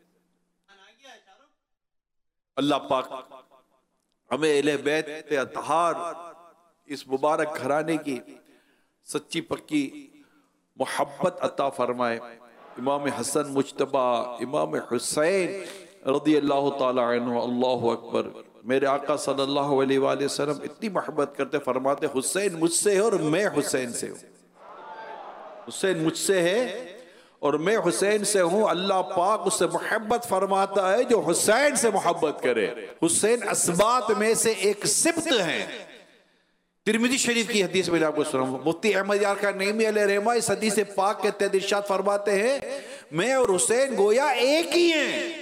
अल्लाह पाक हमें अहले बैत अतहार इस मुबारक घराने की सच्ची पक्की मोहब्बत अता फरमाए। इमाम हसन मुज्तबा, इमाम हुसैन रज़ी अल्लाह ताला अन्हु, अल्लाहु अकबर। मेरे आका सल्लल्लाहु अलैहि वसल्लम इतनी मोहब्बत करते, फरमाते हुसैन मुझसे है और मैं हुसैन से हूँ। हुसैन मुझसे है और मैं हुसैन से हूँ। अल्लाह पाक उससे मोहब्बत फरमाता है जो हुसैन से मोहब्बत करे। हुसैन असबात में से एक सिब्त है। तिरमिज़ी शरीफ की हदीस में आपको सुनाऊं, मुफ्ती अहमद यार खान नईमी अलैहि रहमा इस हदीस पाक के तहत इरशाद फरमाते हैं, मैं और हुसैन गोया एक ही हैं।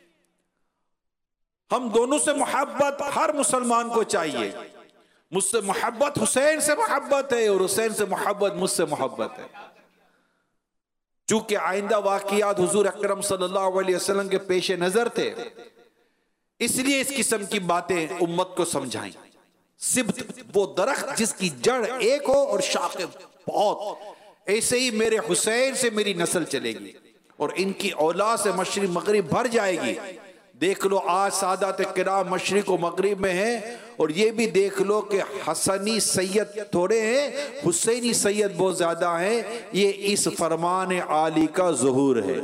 हम दोनों से मोहब्बत हर मुसलमान को चाहिए। मुझसे मोहब्बत हुसैन से मोहब्बत है और हुसैन से मोहब्बत मुझसे मोहब्बत है। चूंकि आइंदा वाक़ियात हुजूर अकरम सल्लल्लाहु अलैहि वसल्लम के पेश नजर थे, इसलिए इस किस्म की बातें उम्मत को समझाई। सिब्त वो दरख्त जिसकी जड़ एक हो और शाखे बहुत, ऐसे ही मेरे हुसैन से मेरी नस्ल चलेगी और इनकी औलाद से मशरिक मगरिब भर जाएगी। देख लो आज सादात किराम मशरिक व मगरिब में है, और ये भी देख लो कि हसनी सैयद थोड़े हैं, हुसैनी सैयद बहुत ज्यादा हैं। ये इस फरमान आली का ज़ुहूर है।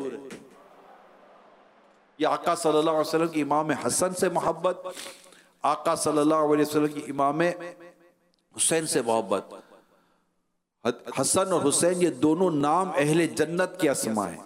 ये आका सल्लल्लाहु अलैहि वसल्लम की इमाम हसन से मोहब्बत, आका सल्लल्लाहु अलैहि वसल्लम की इमाम हुसैन से मोहब्बत। हसन और हुसैन ये दोनों नाम अहले जन्नत के अस्मा हैं,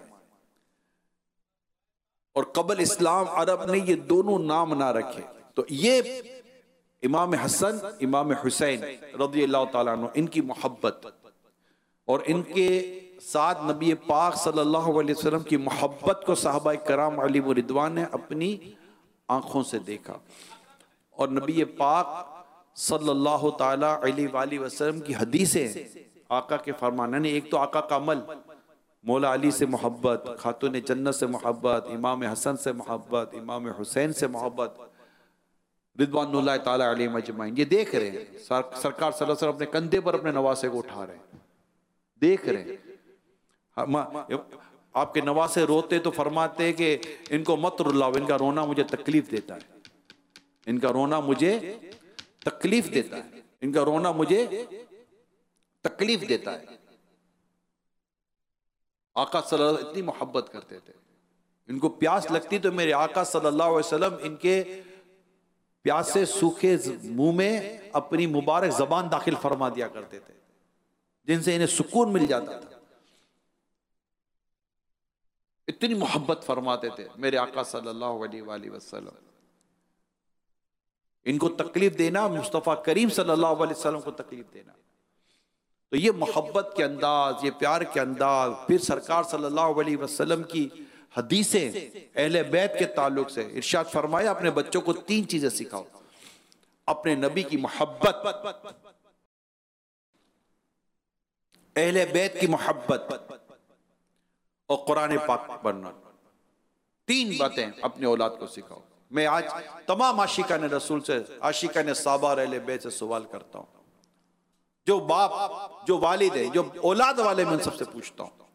और कबल इस्लाम अरब ने ये दोनों नाम ना रखे। तो ये इमाम हसन इमाम हुसैन रज़ी अल्लाह ताला अन्हु, इनकी मोहब्बत और इनके साथ नबी पाक सल्लल्लाहु अलैहि वसल्लम की मोहब्बत को सहाबा कराम अलैहिम रिदवान ने अपनी आंखों से देखा। और नबी पाक सल्लल्लाहु ताला अलैहि वसल्लम की हदीसें, आका के फरमान, ने एक तो आका का अमल, मौला अली से मोहब्बत, खातून जन्नत से मोहब्बत, इमाम हसन से मोहब्बत, इमाम हुसैन से मोहब्बत, रिदवानुल्लाह ताला अलैहिम अजमाइन। ये देख रहे हैं सर, सरकार सल्लल्लाहु अलैहि वसल्लम अपने कंधे पर अपने नवासे को उठा रहे हैं, देख रहे हैं। आपके नवासे रोते तो फरमाते हैं कि इनको मत रुलाओ, इनका रोना मुझे तकलीफ देता है, इनका रोना मुझे तकलीफ देता है, इनका रोना मुझे तकलीफ देता है। आका सल्लल्लाहु अलैहि वसल्लम इतनी मोहब्बत करते थे, इनको प्यास लगती तो मेरे आका सल्लल्लाहु अलैहि वसल्लम इनके प्यासे सूखे मुंह में अपनी मुबारक जबान दाखिल फरमा दिया करते थे, जिनसे इन्हें सुकून मिल जाता था। इतनी मोहब्बत फरमाते थे मेरे आका सल्लल्लाहु अलैहि वसल्लम। इनको तकलीफ देना, मुस्तफ़ा करीम सल्लल्लाहु अलैहि वसल्लम को तकलीफ देना। तो ये मोहब्बत के अंदाज, ये प्यार के अंदाज, फिर सरकार सल्लल्लाहु अलैहि वसल्लम की हदीसें अहले बैत के ताल्लुक से इरशाद फरमाया, अपने बच्चों को तीन चीजें सिखाओ, अपने नबी की मोहब्बत, अहले बैत की मोहब्बत और कुरान पाक पढ़ना। तीन बातें अपने औलाद को सिखाओ। मैं आज तमाम आशिकान रसूल से, आशिकान साहबा अहले बैत से सवाल करता हूं, जो बाप, जो वालिद है, जो औलाद वाले, मैं उन सबसे पूछता हूँ,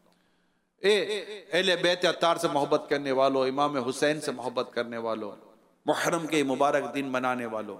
ए अहले बैत अत्तार से मोहब्बत करने वालों, इमाम हुसैन से मोहब्बत करने वालों, मुहर्रम के मुबारक दिन मनाने वालों,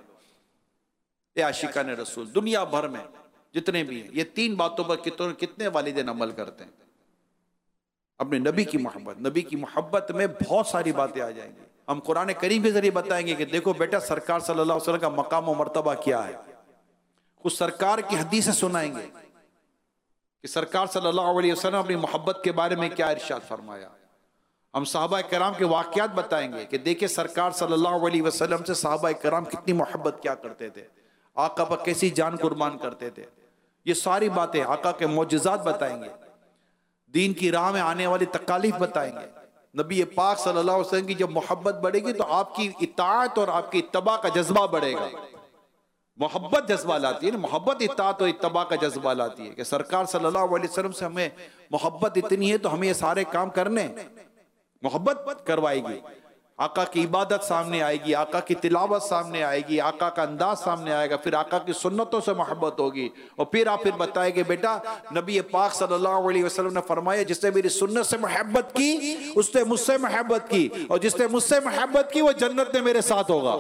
ये आशिकान रसूल दुनिया भर में जितने भी हैं, ये तीन बातों पर कितने कितने वालिदैन अमल करते हैं? अपने नबी की मोहब्बत, नबी की मोहब्बत में बहुत सारी बातें आ जाएंगी। हम कुरान करीम के जरिए बताएंगे कि देखो बेटा सरकार सल्लल्लाहु अलैहि वसल्लम का मकाम और मर्तबा क्या है। कुछ सरकार की हदीसें सुनाएंगे कि सरकार सल्लल्लाहु अलैहि वसल्लम अपनी मोहब्बत के बारे में क्या इरशाद फरमाया। हम सहाबा कराम के वाक़यात बताएंगे कि देखिए सरकार सल्लल्लाहु अलैहि वसल्लम से सहाबा कराम कितनी मोहब्बत क्या करते थे, आका पर कैसी जान कुर्बान करते थे। ये सारी बातें, आका के मोजज़ात बताएंगे, दीन की राह में आने वाली तकालीफ बताएंगे। नबी पाक सल्लल्लाहु अलैहि वसल्लम की जब मोहब्बत बढ़ेगी तो आपकी इताअत और आपकी इत्तबा का जज्बा बढ़ेगा। मोहब्बत जज्बा लाती है ना, मोहब्बत इताअत और इत्तबा का जज्बा लाती है कि सरकार सल्लल्लाहु अलैहि वसल्लम से हमें मोहब्बत इतनी है तो हमें ये सारे काम करने, मोहब्बत करवाएगी। आका की इबादत सामने आएगी, आका की तिलावत सामने आएगी, आका का अंदाज सामने आएगा, फिर आका की सुन्नतों से मोहब्बत होगी। और फिर आप फिर बताएंगे बेटा नबी पाक सल्लल्लाहु अलैहि वसल्लम ने फरमाया जिसने मेरी सुन्नत से मोहब्बत की उसने मुझसे मोहब्बत की, और जिसने मुझसे मोहब्बत की वो जन्नत में मेरे साथ होगा।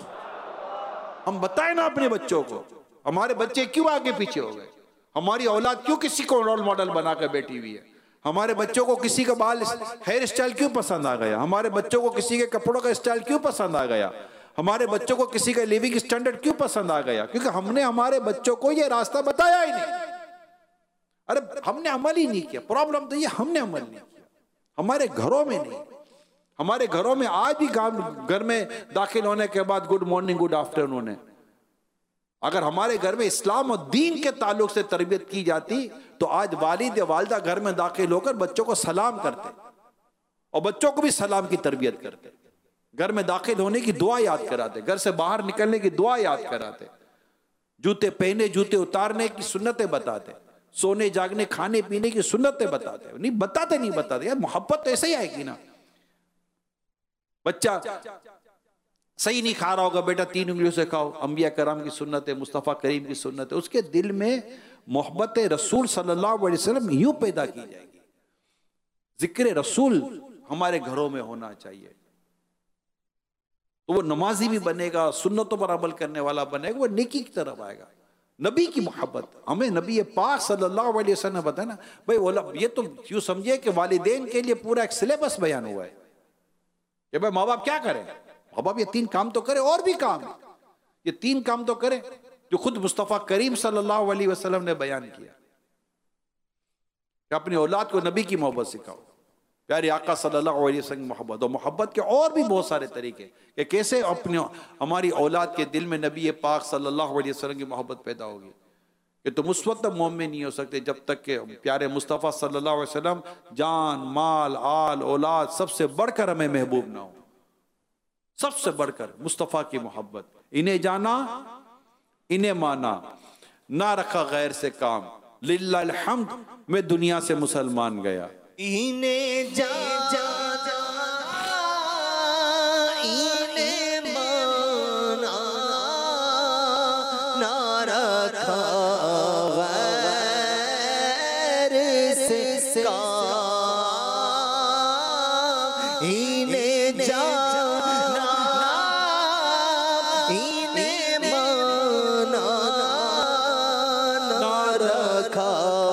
हम बताएं ना अपने बच्चों को, हमारे बच्चे क्यों आगे पीछे हो गए, हमारी औलाद क्यों किसी को रोल मॉडल बनाकर बैठी हुई है, हमारे बच्चों को किसी का बाल हेयर स्टाइल क्यों पसंद आ गया, हमारे बच्चों को किसी के कपड़ों का स्टाइल क्यों पसंद आ गया, हमारे बच्चों को किसी का लिविंग स्टैंडर्ड क्यों पसंद आ गया? क्योंकि हमने हमारे बच्चों को ये रास्ता बताया ही नहीं। अरे हमने अमल ही नहीं किया। प्रॉब्लम तो ये हमने अमल नहीं किया, हमारे घरों में नहीं। हमारे घरों में आज भी घर में दाखिल होने के बाद गुड मॉर्निंग गुड आफ्टरनून है। अगर हमारे घर में इस्लाम और दीन के ताल्लुक से तरबियत की जाती तो आज वालिद या वालिदा घर में दाखिल होकर बच्चों को सलाम करते और बच्चों को भी सलाम की तरबियत करते, घर में दाखिल होने की दुआ याद कराते, घर से बाहर निकलने की दुआ याद कराते, जूते पहने जूते उतारने की सुन्नतें बताते, सोने जागने खाने पीने की सुन्नतें बताते। नहीं बताते नहीं बताते यार, मोहब्बत तो ऐसे ही आएगी ना। बच्चा सही नहीं खा रहा होगा, बेटा तीन उंगलियों से खाओ, अंबिया कराम की सुन्नत है, मुस्तफ़ा करीम की सुन्नत है, उसके दिल में मोहब्बत रसूल सल्लल्लाहु अलैहि वसल्लम यूं पैदा की जाएगी। जिक्र रसूल हमारे घरों में होना चाहिए, तो वो नमाजी भी बनेगा, सुन्नतों पर अमल करने वाला बनेगा, वो नेकी की तरफ आएगा। नबी की मोहब्बत हमें नबी पाक सल्लल्लाहु अलैहि वसल्लम ने बताया ना भाई, ये तो यूं समझिए कि वालिदैन के लिए पूरा एक सिलेबस बयान हुआ है कि भाई माँ बाप क्या करें, माँ बाप ये तीन काम तो करे, और भी काम, ये तीन काम तो करे जो खुद मुस्तफ़ा करीम सल्लल्लाहु अलैहि वसल्लम ने बयान किया कि अपनी औलाद को नबी की मोहब्बत सिखाओ, प्यारे आका सल्लल्लाहु अलैहि वसल्लम की मोहब्बत। और मोहब्बत के और भी बहुत सारे तरीके कि कैसे अपने हमारी औलाद के दिल में नबी पाक सल्लल्लाहु अलैहि वसल्लम की मोहब्बत पैदा होगी। कि तुम उस वक्त तक मोमिन नहीं हो सकते जब तक के प्यारे मुस्तफ़ा सल्लल्लाहु अलैहि वसल्लम जान माल आल औलाद सबसे बढ़कर हमें महबूब ना हो, सबसे बढ़कर मुस्तफ़ा की मोहब्बत। इन्हें जाना इन्हें माना, ना रखा गैर से काम, लिल्लाहिल हम्द मैं दुनिया से मुसलमान गया। इन्हें जाना इन्हें माना, ना रखा गैर से काम, इन्हें जाना इन्हें माना, ना रखा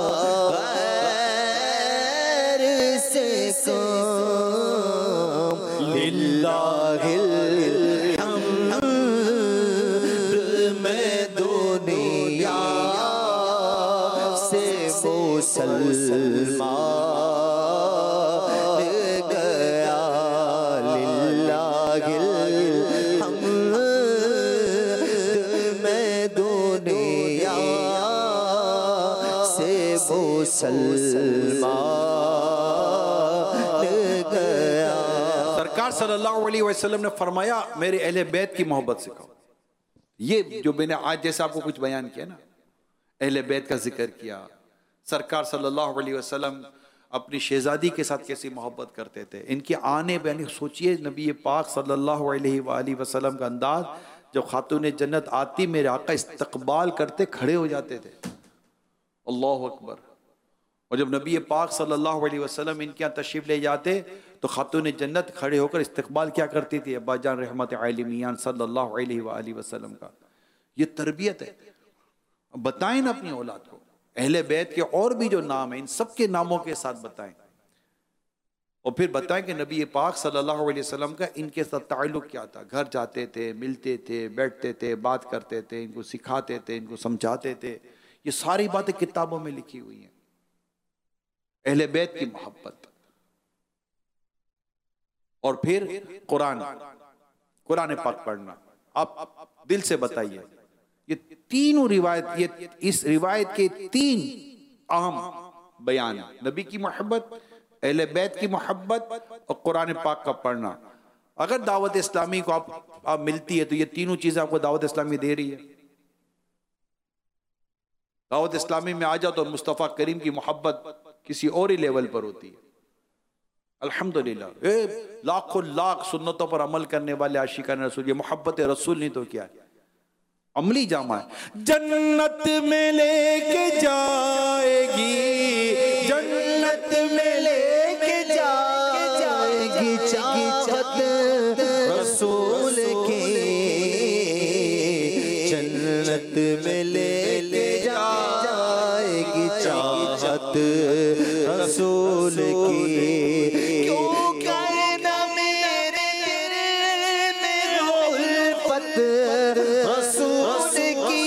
सरकार सल्लल्लाहु अलैहि वसल्लम ने फरमाया मेरे अहले बैत की मोहब्बत सिखाओ। ये जो मैंने आज जैसे आपको कुछ बयान किया ना, अहले बैत का जिक्र किया, सरकार सल्लल्लाहु अलैहि वसल्लम अपनी शहजादी के साथ कैसी मोहब्बत करते थे, इनके आने पर सोचिए नबी पाक सल्लल्लाहु अलैहि वसल्लम का अंदाज, जब खातून जन्नत आती मेरे आका इस्तकबाल करते खड़े हो जाते थे, अल्लाह अकबर। और जब नबी पाक सल्लल्लाहु अलैहि वसल्लम इनके यहाँ तशरीफ ले जाते तो खातून जन्नत खड़े होकर इस्तकबाल क्या करती थी अब्बा जान रहमत आलमीन सल्लल्लाहु अलैहि वसल्लम का। ये तरबियत है। बताएं ना अपनी औलाद को, अहले बैत के और भी जो नाम है इन सब के नामों के साथ बताएं, और फिर बताएं कि नबी पाक सल्लल्लाहु अलैहि वसल्लम का इनके साथ ताल्लुक क्या था। घर जाते थे, मिलते थे, बैठते थे, बात करते थे, इनको सिखाते थे, इनको समझाते थे। ये सारी बातें किताबों में लिखी हुई हैं। अहले बैत की मोहब्बत, और फिर कुरान कुरान पाक पढ़ना। आप दिल से बताइए, ये तीनों रिवायत, ये इस रिवायत के तीन अहम बयान है, नबी की मोहब्बत, अहले बैत की मोहब्बत और कुरान पाक का पढ़ना। अगर दावत इस्लामी को आप, आप मिलती है तो ये तीनों चीजें आपको दावत इस्लामी दे रही है। दावत इस्लामी में आ जाओ तो मुस्तफ़ा करीम की मोहब्बत किसी और ही लेवल पर होती है। अल्हम्दुलिल्लाह, ए लाखों लाख सुन्नतों पर अमल करने वाले आशिकान रसूल, ये मोहब्बत रसूल नहीं तो क्या है, अमली जामा है। जन्नत में लेके जाएगी, जन्नत में लेके जाएगी चाहत रसूल की, जन्नत में लेके जाएगी चाहत रसूल की। क्यों कहना मेरे दिल में हो उल्फत रसूल की,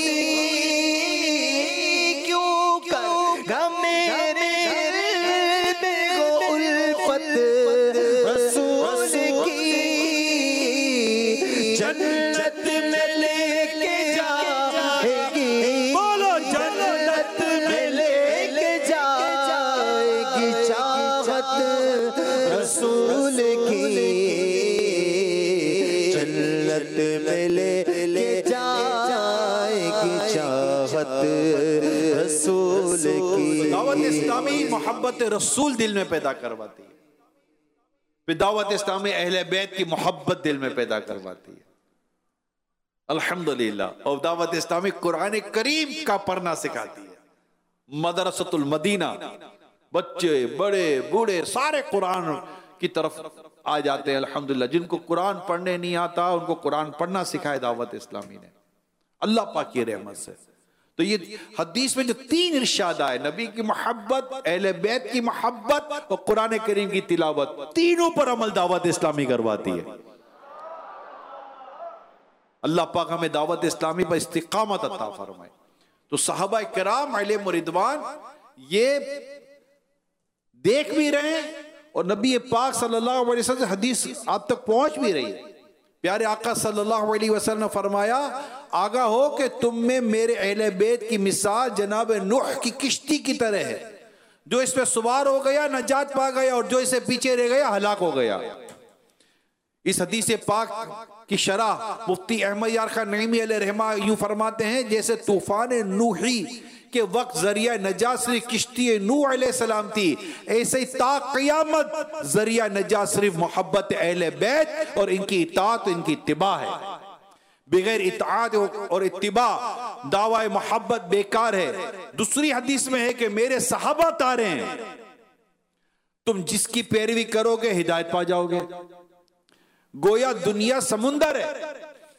क्यों कहना मेरे दिल में हो उल्फत रसूल की। जन्नत में लेके जाएगी, बोलो जन्नत में लेके जाएगी चाहत रसूल की, जन्नत में लेके जाएगी चाहत रसूल की। दावत इस्लामी मोहब्बत रसूल दिल में पैदा करवाती है, फिर दावत इस्लामी अहले बैत की मोहब्बत दिल में पैदा करवाती है। अल्हम्दुलिल्लाह। और दावत इस्लामी कुरान करीम का पढ़ना सिखाती है। मदरसतुल मदीना, बच्चे बड़े बूढ़े सारे कुरान की तरफ आ जाते हैं अल्हम्दुलिल्लाह। जिनको कुरान पढ़ने नहीं आता उनको कुरान पढ़ना सिखाए दावत इस्लामी ने, अल्लाह पाक की रहमत से। तो ये हदीस में जो तीन इरशाद आए, नबी की मोहब्बत, अहले बैत की मोहब्बत और कुरान करीम की तिलावत, तीनों पर अमल दावत इस्लामी करवाती है। अल्लाह पाक हमें दावत इस्लामी पर इस्तिकामत अता फरमाए। तो सहाबा किराम अलैहिम रिदवान ये देख भी रहे हैं और नबी पाक सल्लल्लाहु अलैहि वसल्लम से हदीस आप तक पहुंच भी रही है। प्यारे आका सल्लल्लाहु अलैहि वसल्लम ने फरमाया, आगा हो कि तुम में मेरे अहले बैत की मिसाल जनाब नूह की किश्ती की तरह है, जो इसमें सवार हो गया नजात पा गया और जो इसे पीछे रह गया हलाक हो गया। इस हदीस पाक की शरह मुफ्ती अहमद यार खान नईमी अलैहि रहमा यूं फरमाते हैं, जैसे तूफान नूही के वक्त जरिया नजात सिर्फ किश्ती नूह अलैहिस्सलाम थी, ऐसे ही ता क़यामत जरिया नजात सिर्फ मोहब्बत अहले बैत और इनकी इताअत, इनकी इत्तिबा है। बगैर इताअत और इत्तिबा दावा मोहब्बत बेकार है। दूसरी हदीस में है कि मेरे सहाबा तारे हैं, तुम जिसकी पैरवी करोगे हिदायत पा जाओगे। गोया दुनिया समुंदर है,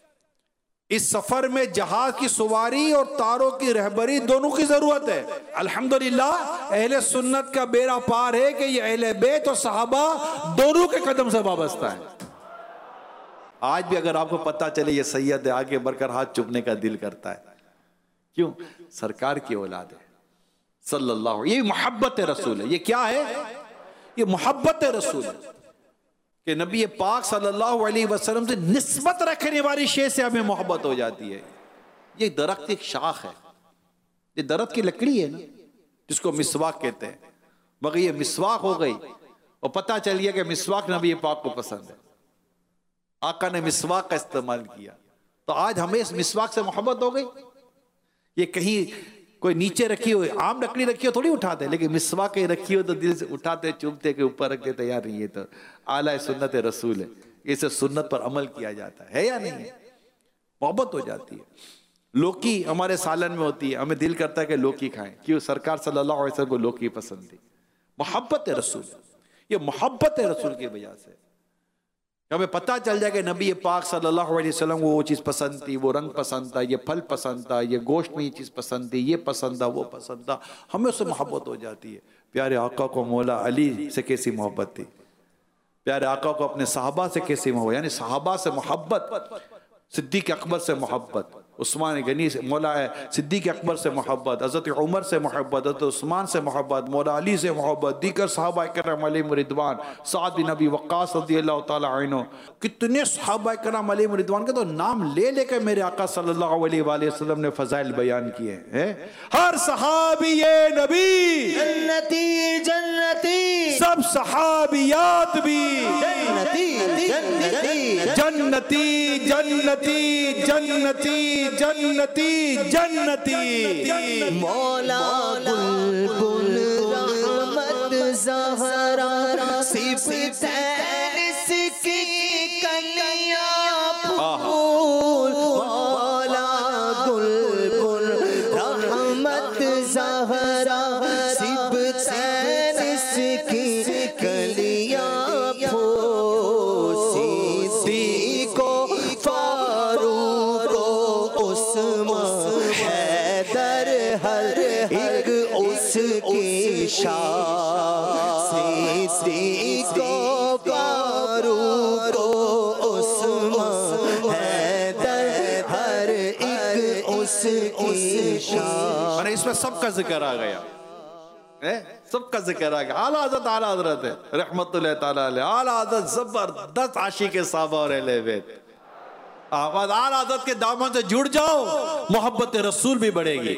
इस सफर में जहाज की सवारी और तारों की रहबरी दोनों की जरूरत है। अल्हम्दुलिल्लाह अहले सुन्नत का बेड़ा पार है कि ये अहले बैत और सहाबा दोनों के कदम से वाबस्ता है। आज भी अगर आपको पता चले ये सैयद है, आगे बढ़कर हाथ चुपने का दिल करता है। क्यों? सरकार की औलाद है सल्लल्लाहु, ये मोहब्बत रसूल है। ये क्या है? ये मोहब्बत रसूल है कि नबी पाक सल्लल्लाहु अलैहि वसल्लम से निस्बत रखने वाली शे से हमें मोहब्बत हो जाती है। ये दरख्त एक शाख है, ये दरख्त की लकड़ी है ना, जिसको मिसवाक कहते हैं। मगर ये मिसवाक हो गई और पता चल गया कि मिसवाक नबी पाक को पसंद है, आका ने मिसवाक का इस्तेमाल किया, तो आज हमें इस मिसवाक से मोहब्बत हो गई। ये कहीं कोई नीचे रखी हो, आम लकड़ी रखी हो थोड़ी उठाते, लेकिन मिसवाक कहीं रखी हो तो दिल से उठाते, चूमते के ऊपर रखते तैयार नहीं। ये तो आला सुन्नत रसूल है, इसे सुन्नत पर अमल किया जाता है, है या नहीं है? मोहब्बत हो जाती है। लौकी हमारे सालन में होती है, हमें दिल करता है कि लौकी खाएं, क्यों? सरकार सल्लल्लाहु अलैहि वसल्लम को लौकी पसंद थी। मोहब्बत रसूल, ये मोहब्बत रसूल की वजह से हमें पता चल जाए कि नबी पाक सल्लल्लाहु अलैहि वसल्लम को वो चीज़ पसंद थी, वो रंग पसंद था, ये फल पसंद था, ये गोश्त में ये चीज़ पसंद थी, ये पसंद था, वो पसंद था, हमें उससे मोहब्बत हो जाती है। प्यारे आका को मौला अली से कैसी मोहब्बत थी, प्यारे आका को अपने सहाबा से कैसी मोहब्बत, यानी सहाबा से मोहब्बत, सिद्दीक अकबर से मोहब्बत, उस्मान गनी से, मौला सिद्दीक अकबर से मोहब्बत, हज़रत उमर से मोहब्बत, हज़रत उस्मान से मोहब्बत, मौला अली से मोहब्बत, दीगर सहाबा किराम अलैहिम रिदवान, साद बिन अबी वक्कास रज़ियल्लाहु ताला अन्हु, कितने सहाबा किराम अलैहिम रिदवान के तो नाम ले लेकर मेरे आका सल्लल्लाहु अलैहि वसल्लम ने फजाइल बयान किए हैं। हर सहाबी ये नबी जन्नती जन्नती, सब सहाबियात भी जन्नती जन्नती जन्नती जन्नती जन्नती जन्नती जन्नती। मौला बुलबुल रहमत ज़हरा सिफ़त इसकी कलियां फूल, मौला बुलबुल रहमत ज़हरा सिफ़त इसकी कलियां फूल, सिद्दीक़ो फारूक़ो उस्मान हैदर हर एक उसकी शान, सिद्दीक़ो फारूक़ो उस्मान हैदर हर एक उसकी शान। मैंने इसमें सबका जिक्र आ गया है, सबका जिक्र आ गया। आला हज़रत आला हज़रत है रहमतुल्लाह ताला अलैह, आला हज़रत जबरदस्त आशिक साहबा और अहले बैत। आवाज आला हज़रत के दामन से जुड़ जाओ, मोहब्बत रसूल भी बढ़ेगी।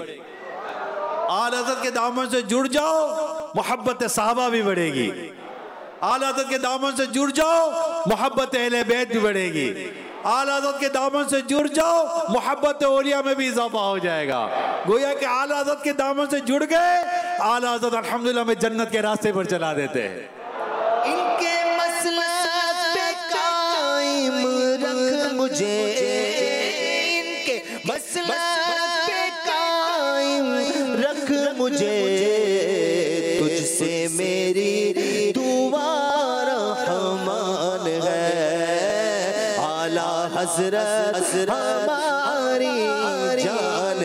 आला हज़रत के दामन से जुड़ जाओ, मोहब्बत साहबा भी बढ़ेगी। आला हज़रत के दामन से जुड़ जाओ, मोहब्बत अहले बैत भी बढ़ेगी। आला हज़रत के दामन से जुड़ जाओ, मोहब्बत औलिया में भी इजाफा हो जाएगा। गोया कि आला हज़रत के दामन से जुड़ गए, आला हज़रत अल्हम्दुलिल्लाह में जन्नत के रास्ते पर चला देते हैं। इनके मसलक पे कायम रख मुझे, इनके मसलक पे कायम रख मुझे, तुझसे मेरी दुआ रहमान है। आला हज़रत हमारी जान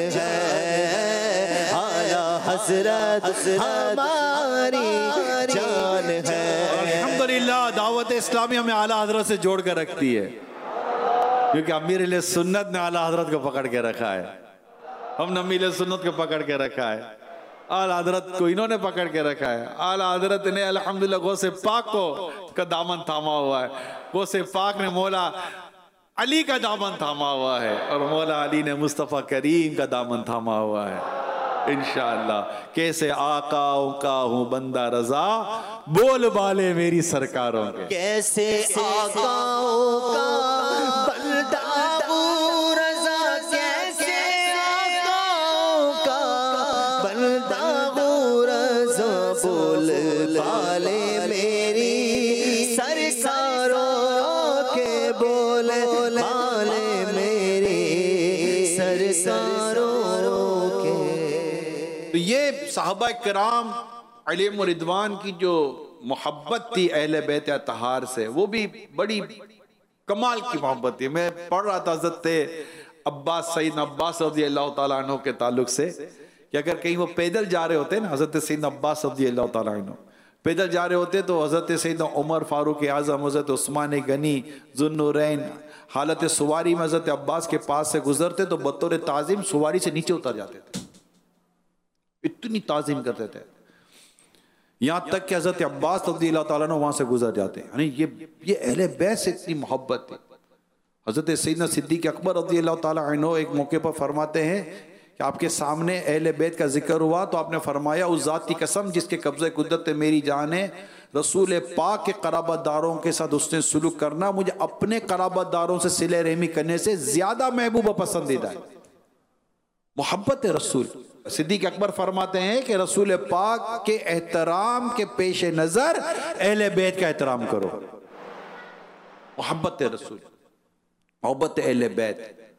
है, आला हज़रत हमारी जान है। अल्हम्दुलिल्लाह दावत इस्लामी हमें आला हज़रत से जोड़ कर रखती है, क्योंकि अमीर सुन्नत ने आला हज़रत को पकड़ के रखा है, हमने अमीर सुन्नत को पकड़ के रखा है, आला हज़रत को इन्होंने पकड़ के रखा है। आला हज़रत ने अल्हम्दुलिल्लाह गौसे पाक को का दामन थामा हुआ है, गौसे पाक ने मौला अली का दामन थामा हुआ है, और मौला अली ने मुस्तफ़ा करीम का दामन थामा हुआ है। इंशाअल्लाह कैसे आकाओं का हूँ बंदा रजा, बोल बाले मेरी सरकारों के। कैसे आकाओं का बंदा हूँ रजा, कैसे आकाओं का बंदा हूँ रजा, बोल बाले मेरी सरकारों के, बोल बाले मेरी सरकारों के। तो ये साहबा किराम अलैहिम रिदवान की जो मोहब्बत थी अहले बैत अतहार से, वो भी बड़ी कमाल की मोहब्बत थी। मैं पढ़ रहा था हज़रत अब्बास सईद अब्बास रज़ी अल्लाह ताला अन्हु के ताल्लुक से, कि अगर कहीं वो पैदल जा रहे होते ना, हज़रत सईद अब्बास रज़ी अल्लाह ताला अन्हु पैदल जा रहे होते, तो हज़रत सईद उमर फारूक आज़म, हज़रत उस्मान गनी ज़ुन्नुरैन हालत सवारी में हज़रत अब्बास के पास से गुजरते तो बतौर ताज़ीम सवारी से नीचे उतर जाते थे, इतनी ताज़ीम करते थे। यहाँ तक कि हज़रत अब्बास रज़ियल्लाहु ताला अन्हु वहाँ से गुजर जाते, यानी ये ये अहले बैत से इतनी मोहब्बत थी। हज़रत सैयदना सिद्दीक़ अकबर रज़ियल्लाहु ताला अन्हु एक मौके पर फरमाते हैं कि आपके सामने अहले बैत का जिक्र हुआ तो आपने फरमाया, उस ज़ात की कसम जिसके कब्ज़े कुदरत मेरी जान है, रसूल पाक के क़राबातदारों के साथ उसने सुलूक करना मुझे अपने क़राबातदारों से सिले रहमी करने से ज़्यादा महबूब व पसंदीदा है। मोहब्बत रसूल। सिद्दीक़ अकबर फरमाते हैं कि रसूल पाक के एहतराम के पेश नज़र अहले बैत का एहतराम करो। मोहब्बत रसूल, मोहब्बत अहले बैत।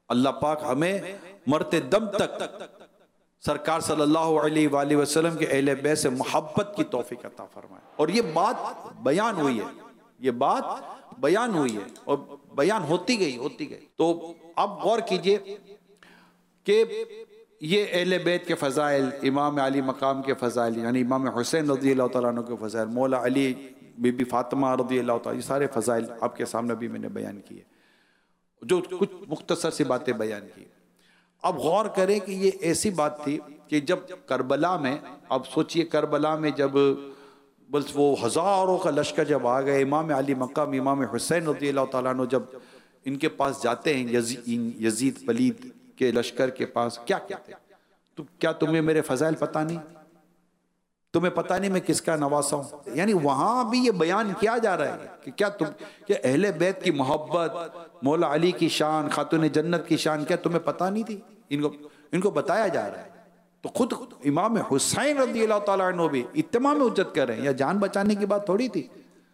अल्लाह पाक हमें मरते दम तक सरकार सल्लल्लाहु अलैहि वसल्लम के अहले बैत से मोहब्बत की तौफीक अता फरमाए। और ये बात बयान हुई है, ये बात बयान हुई है और बयान होती गई होती गई। तो अब गौर कीजिए कि ये अहले बैत के फ़ज़ाइल, इमाम अली मकाम के फ़ज़ाइल, यानी इमाम हुसैन रज़ी अल्लाह तआला अन्हु के फ़ज़ाइल, मौला अली, बीबी फ़ातिमा रज़ी अल्लाह तआला, ये सारे फ़ज़ाइल आपके सामने भी मैंने बयान किए, जो कुछ मुख्तसर सी बातें बयान की। अब गौर करें कि ये ऐसी बात थी कि जब करबला में, अब सोचिए करबला में जब बस वो हज़ारों का लश्कर जब आ गए, इमाम अली मकाम इमाम हुसैन रज़ी अल्लाह तआला अन्हु जब इनके पास जाते हैं, यजीद यजीद पलीद के लश्कर के पास, क्या कहते हैं, तो क्या तुम्हें मेरे फ़ज़ाइल पता नहीं, तुम्हें पता नहीं मैं किसका नवासा हूँ। यानी वहाँ भी ये बयान किया जा रहा है कि क्या तुम, क्या अहले बैत की मोहब्बत, मौला अली की शान, खातून जन्नत की शान क्या तुम्हें पता नहीं थी? इनको इनको बताया जा रहा है। तो खुद इमाम हुसैन रज़ी अल्लाह तआला अन्हु भी इत्तिमाम हुज्जत कर रहे हैं, या जान बचाने की बात थोड़ी थी,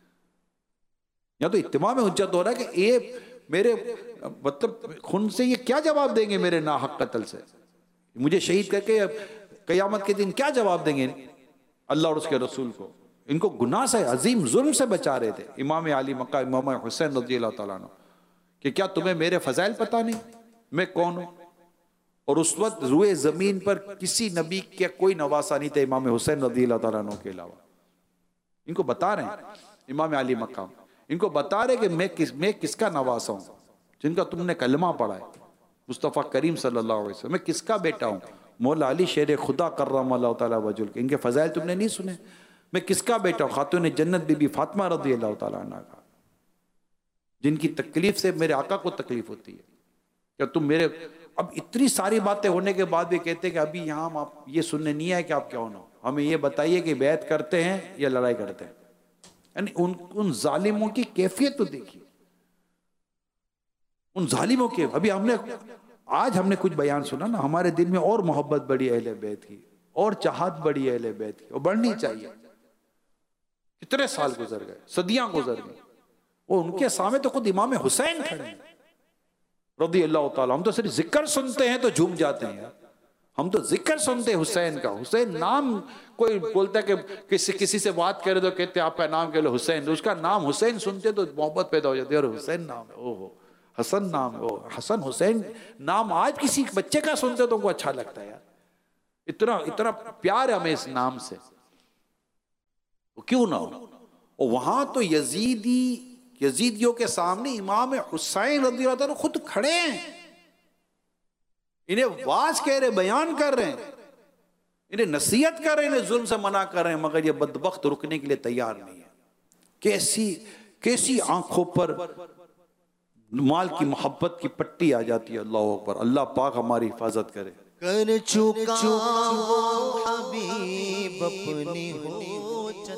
या तो इत्तिमाम हुज्जत हो रहा है कि ये मेरे मतलब खून से ये क्या जवाब देंगे मेरे नाहक कत्ल से, मुझे शहीद करके क़यामत के दिन क्या जवाब देंगे अल्लाह और उसके रसूल को। इनको गुनाह से, अजीम जुल्म से बचा रहे थे इमाम अली मकाम इमाम हुसैन रज़ी अल्लाह तआला अन्हु कि क्या तुम्हें मेरे फ़ज़ाइल पता नहीं, मैं कौन हूँ। और उस वक्त रुए ज़मीन पर किसी नबी के कोई नवासा नहीं था इमाम हुसैन रज़ी अल्लाह तआला अन्हु के अलावा। इनको बता रहे हैं इमाम अली मकाम, इनको बता रहे कि मैं किस मैं किसका नवासा हूँ, जिनका तुमने कलमा पढ़ा है, मुस्तफ़ा करीम सल्लल्लाहु अलैहि वसल्लम, मैं किसका बेटा हूँ, मौला अली शेर खुदा कर्रमल्लाहु तआला वजहुल के, इनके फ़ज़ाइल तुमने नहीं सुने, मैं किसका बेटा हूँ, खातून जन्नत बीबी फातिमा रज़ी अल्लाह तआला अन्हा का, जिनकी तकलीफ से मेरे आका को तकलीफ होती है। क्या तुम मेरे, अब इतनी सारी बातें होने के बाद भी कहते हैं कि अभी यहाँ हम आप ये सुनने नहीं आए कि आप क्या होना, हमें ये बताइए कि बैत करते हैं या लड़ाई करते हैं। यानी उन उन जालिमों की कैफियत तो देखिए, उन जालिमों के, अभी हमने आज हमने कुछ बयान सुना ना, हमारे दिल में और मोहब्बत बढ़ी अहले बैत की, और चाहत बढ़ी अहले बैत की, और बढ़नी चाहिए। कितने साल गुजर गए, सदियां गुजर गई, और उनके सामने तो खुद इमाम हुसैन खड़े हैं रज़ी अल्लाह तआला। हम तो सिर्फ जिक्र सुनते हैं तो झूम जाते हैं, हम तो जिक्र सुनते हैं हुसैन का। हुसैन नाम, कोई बोलता है कि किसी किसी से बात करे तो कहते हैं आपका नाम कह लो हुसैन, तो उसका नाम हुसैन सुनते तो मोहब्बत पैदा हो जाती है, और हुसैन नाम है, ओहो हसन नाम है, ओ हसन हुसैन नाम आज किसी बच्चे का सुनते तो उनको अच्छा लगता है यार, इतना इतना प्यार है हमें इस नाम से, तो क्यों ना हो। और वहां तो यजीदी यजीदियों के सामने इमाम हुसैन रज़ी अल्लाह तआला खुद खड़े हैं, इन्हें वाज कह रहे, बयान कर रहे हैं, इन्हें नसीहत कर रहे हैं, इन्हें जुल्म से मना कर रहे हैं, मगर ये बदबख्त रुकने के लिए तैयार नहीं है। कैसी कैसी आंखों पर माल की मोहब्बत की पट्टी आ जाती है। अल्लाह अकबर, अल्लाह पाक हमारी हिफाजत करे। कर चुका हबीब अपनी हो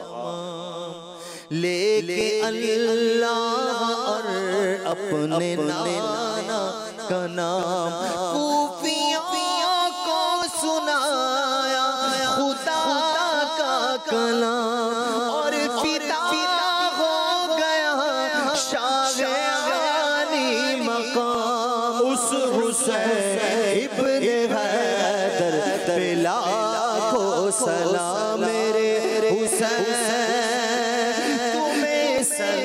लेके अल्लाह और अपने नाना का नाम खूफिया को सुनाया खुदा का कलाम, और फिदा हो गया शाग़ानी मकाम उस हुसैन इब्ने हैदर पे लाखों सलाम मेरे हुसैन तुम्हें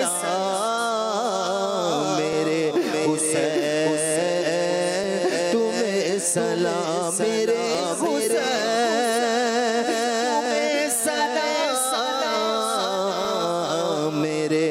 सलाम मेरे हुसैन तुम्हें सलाम मेरे हुसैन तुम्हें सलाम मेरे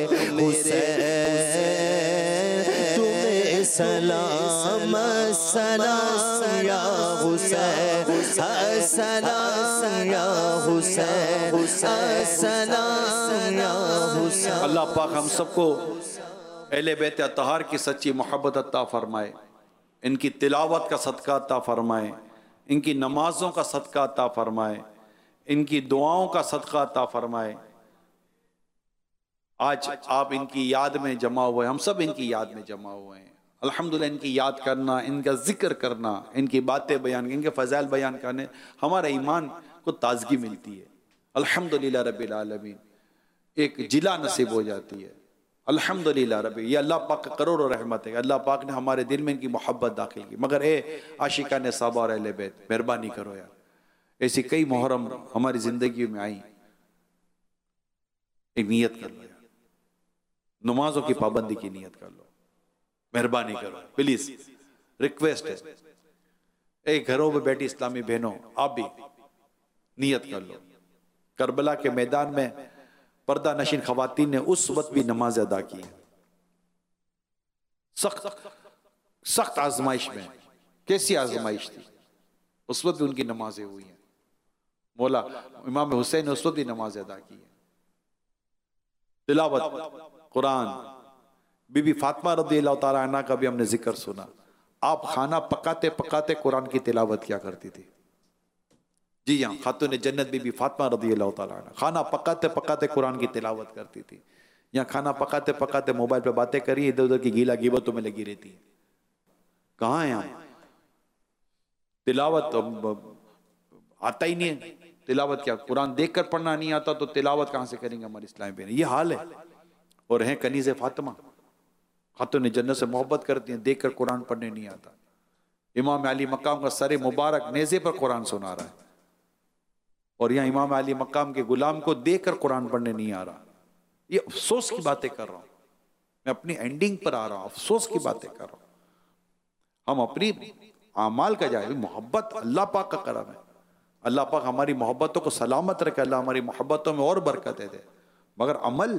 हुसैन तुम्हें सलाम सलाम या हुसैन सलाम या हुसैन सलाम या हुसैन। अल्लाह पाक हम सबको अहले बैत अत्तहार की सच्ची मोहब्बत अता फरमाए, इनकी तिलावत का सदका अता फरमाए, इनकी नमाजों का सदका अता फरमाए, इनकी दुआओं का सदका अता फरमाए। आज आप इनकी याद में जमा हुए, हम सब इनकी याद में जमा हुए हैं। अल्हम्दुलिल्लाह, इनकी याद करना, इनका जिक्र करना, इनकी बातें बयान, इनके फ़ज़ाइल बयान करने हमारा ईमान को ताजगी मिलती है। अल्हम्दुलिल्लाह रब्बिल आलमीन, एक जिला नसीब हो जाती है। अल्हम्दुलिल्लाह रब्बी, ये अल्लाह पाक का करोड़ों रहमत है, अल्लाह पाक ने हमारे दिल में इनकी मोहब्बत दाखिल की। मगर ए आशिकाने साहबा और अहले बैत, मेहरबानी करो यार, ऐसी कई मुहर्रम हमारी जिंदगी में आई, एक नियत कर लो यार, नमाजों की पाबंदी की नियत कर लो, मेहरबानी करो प्लीज, रिक्वेस्ट है। एक घरों में बैठी इस्लामी बहनों, आप भी नियत कर लो। करबला के मैदान में पर्दा नशीन खवातीन ने उस वक्त भी नमाज अदा की, सख्त सख्त आजमाइश में। कैसी आजमाइश थी, उस वक्त भी उनकी नमाजें हुई हैं। मौला इमाम हुसैन ने उस वक्त भी नमाज अदा की है। तिलावत कुरान, बीबी फातिमा रज़ियल्लाहु ताला अन्हा का भी हमने जिक्र सुना। आप खाना पकाते पकाते कुरान की तिलावत क्या करती थी। जी हाँ, खातून जन्नत बीबी फातिमा रज़ियल्लाहु ताला अन्हा खाना पकाते पकाते कुरान की तिलावत करती थी। यहाँ खाना पकाते पकाते मोबाइल पे बातें करी, इधर उधर की गीला गिबतों में लगी रहती है। कहाँ है यहाँ तिलावत? तो आता ही नहीं है तिलावत। क्या कुरान देख कर पढ़ना नहीं आता तो तिलावत कहाँ से करेंगे हमारे इस्लामी बहन? ये हाल है। और हैं कनीज़े फातिमा, खातून जन्नत से मोहब्बत करती हैं, देख कर कुरान पढ़ने नहीं आता। इमाम अली मकाम का सरे मुबारक नेज़े पर कुरान सुना रहा है, और यहाँ इमाम अली मकाम के गुलाम को देख कर कुरान पढ़ने नहीं आ रहा। ये अफसोस की बातें कर रहा हूँ मैं, अपनी एंडिंग पर आ रहा हूँ, अफसोस की बातें कर रहा हूँ। हम अपनी आमाल का जाए, मोहब्बत अल्लाह पाक का करम है। अल्लाह पाक हमारी मोहब्बतों को सलामत रखे, अल्लाह हमारी मोहब्बतों में और बरकतें दे। मगर अमल,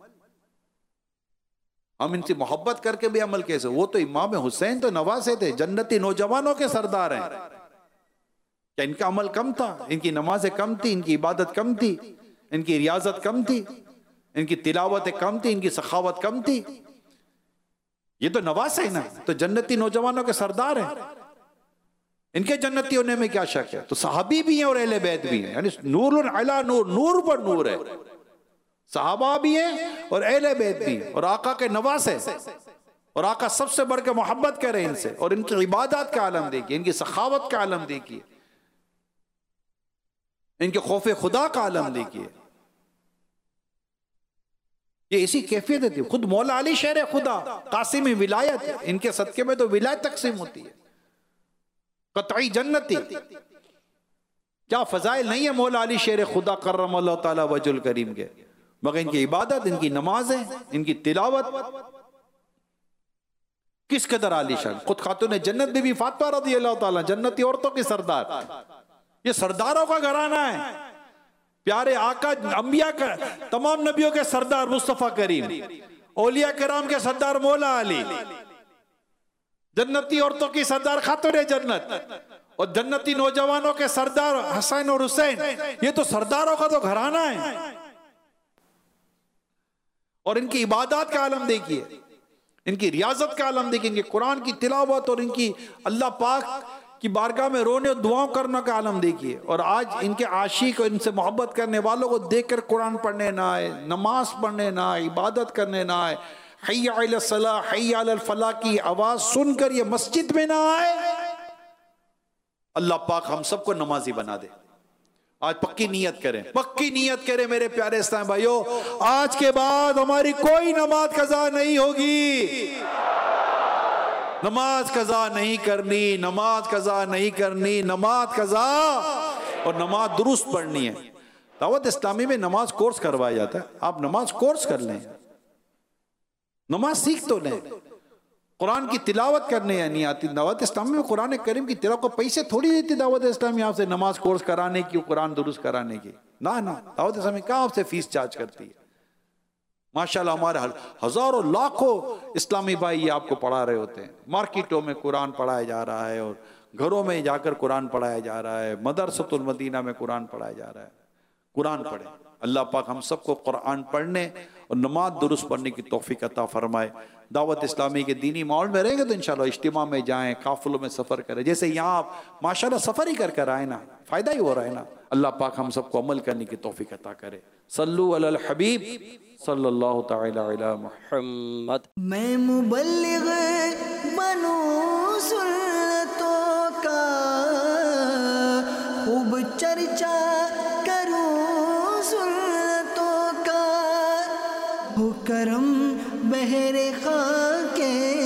हम इनसे मोहब्बत करके भी अमल कैसे? वो तो इमाम हुसैन तो नवासे थे, जन्नती नौजवानों के सरदार हैं। क्या इनका अमल कम था? इनकी नमाजें कम थी, इनकी इबादत कम थी, इनकी रियाजत कम थी, इनकी तिलावतें कम थी, इनकी सखावत कम थी? ये तो नवासे है ना, तो जन्नती नौजवानों के सरदार हैं। इनके जन्नती होने में क्या शक है? तो सहाबी भी हैं और अहले बैत भी हैं, यानी नूर अला नूर, नूर पर नूर है। सहाबा भी हैं और अहले बैत भी हैं, और आका के नवास है, और आका सबसे बढ़ के मोहब्बत करें इनसे। और इनकी इबादत का आलम देखिए, इनकी सखावत का आलम देखिए, इनके खौफे खुदा का आलम देखिए। ये इसी कैफियत थी। खुद मौला अली शेर खुदा, कासिम विलायत, इनके सदके में तो विलायत तकसीम होती है, कतई जन्नती। क्या फजाइल नहीं है मौला अली शेर खुदा करम अल्लाह ताला वजुल करीम के? मगर इनकी इबादत, इनकी नमाजें, इनकी तिलावत किस कदर आलीशान। खुद खातून जन्नत बीबी फातिमा रज़ियल्लाहु ताला, जन्नती औरतों की सरदार। ये सरदारों का घराना है। प्यारे आका अंबिया का, तमाम नबियों के सरदार मुस्तफा करीम, औलिया कराम के सरदार मौला अली, जन्नती औरतों की सरदार खातून जन्नत, और जन्नती नौजवानों के सरदार हसन और हुसैन। ये तो सरदारों का तो घराना है। और इनकी इबादत का आलम देखिए, इनकी रियाजत का आलम देखिए, इनकी कुरान की तिलावत और इनकी अल्लाह पाक की बारगाह में रोने और दुआओं करने का आलम देखिए। और आज इनके आशिक और इनसे मोहब्बत करने वालों को देखकर कुरान पढ़ने ना आए, नमाज पढ़ने ना आए, इबादत करने ना आए, हय्या अला सलाह हय्या अला फलाह की आवाज सुनकर ये मस्जिद में ना आए। अल्लाह पाक हम सबको नमाजी बना दे। आज पक्की नियत करें, पक्की नियत करें मेरे प्यारे इस्लाम भाइयों, आज के बाद हमारी कोई नमाज कज़ा नहीं होगी। नमाज कज़ा नहीं करनी, नमाज कज़ा नहीं करनी, नमाज कज़ा और नमाज दुरुस्त पढ़नी है। दावत इस्लामी में नमाज कोर्स करवाया जाता है। आप नमाज कोर्स कर लें, नमाज सीख तो लें। कुरान की तिलावत करने या नहीं आती? दावत इस्लामी में कुरान करीम की तिलावत को पैसे थोड़ी देती दावत इस्लामी आपसे नमाज कोर्स कराने की, कुरान दुरुस्त कराने की। ना ना, दावत इस्लामी कहाँ आपसे फीस चार्ज करती है। माशाल्लाह हमारे हजारों लाखों इस्लामी भाई ये आपको पढ़ा रहे होते हैं। मार्केटों में कुरान पढ़ाया जा रहा है, और घरों में जाकर कुरान पढ़ाया जा रहा है, मदरसतुल मदीना में कुरान पढ़ाया जा रहा है। कुरान पढ़े। अल्लाह पाक हम सबको कुरान पढ़ने और नमाज दुरुस्त पढ़ने की तौफीक अता फरमाए। दावत इस्लामी के दीनी माहौल में रहेंगे तो इंशाल्लाह इज्तिमा में जाएं, काफिलों में सफ़र करें। जैसे यहाँ आप माशाल्लाह सफ़र ही कर कर आए ना, फ़ायदा ही हो रहा है ना। अल्लाह पाक हम सबको अमल करने की तौफीक अता करे। सल्लु अलल हबीब सल्लल्लाहु तआला अला मुहम्मद। मैं मुबल्लिग बनूं सुन्नतों का, खूब चर्चा करूं सुन्नतों का, हो करम बहरे खा के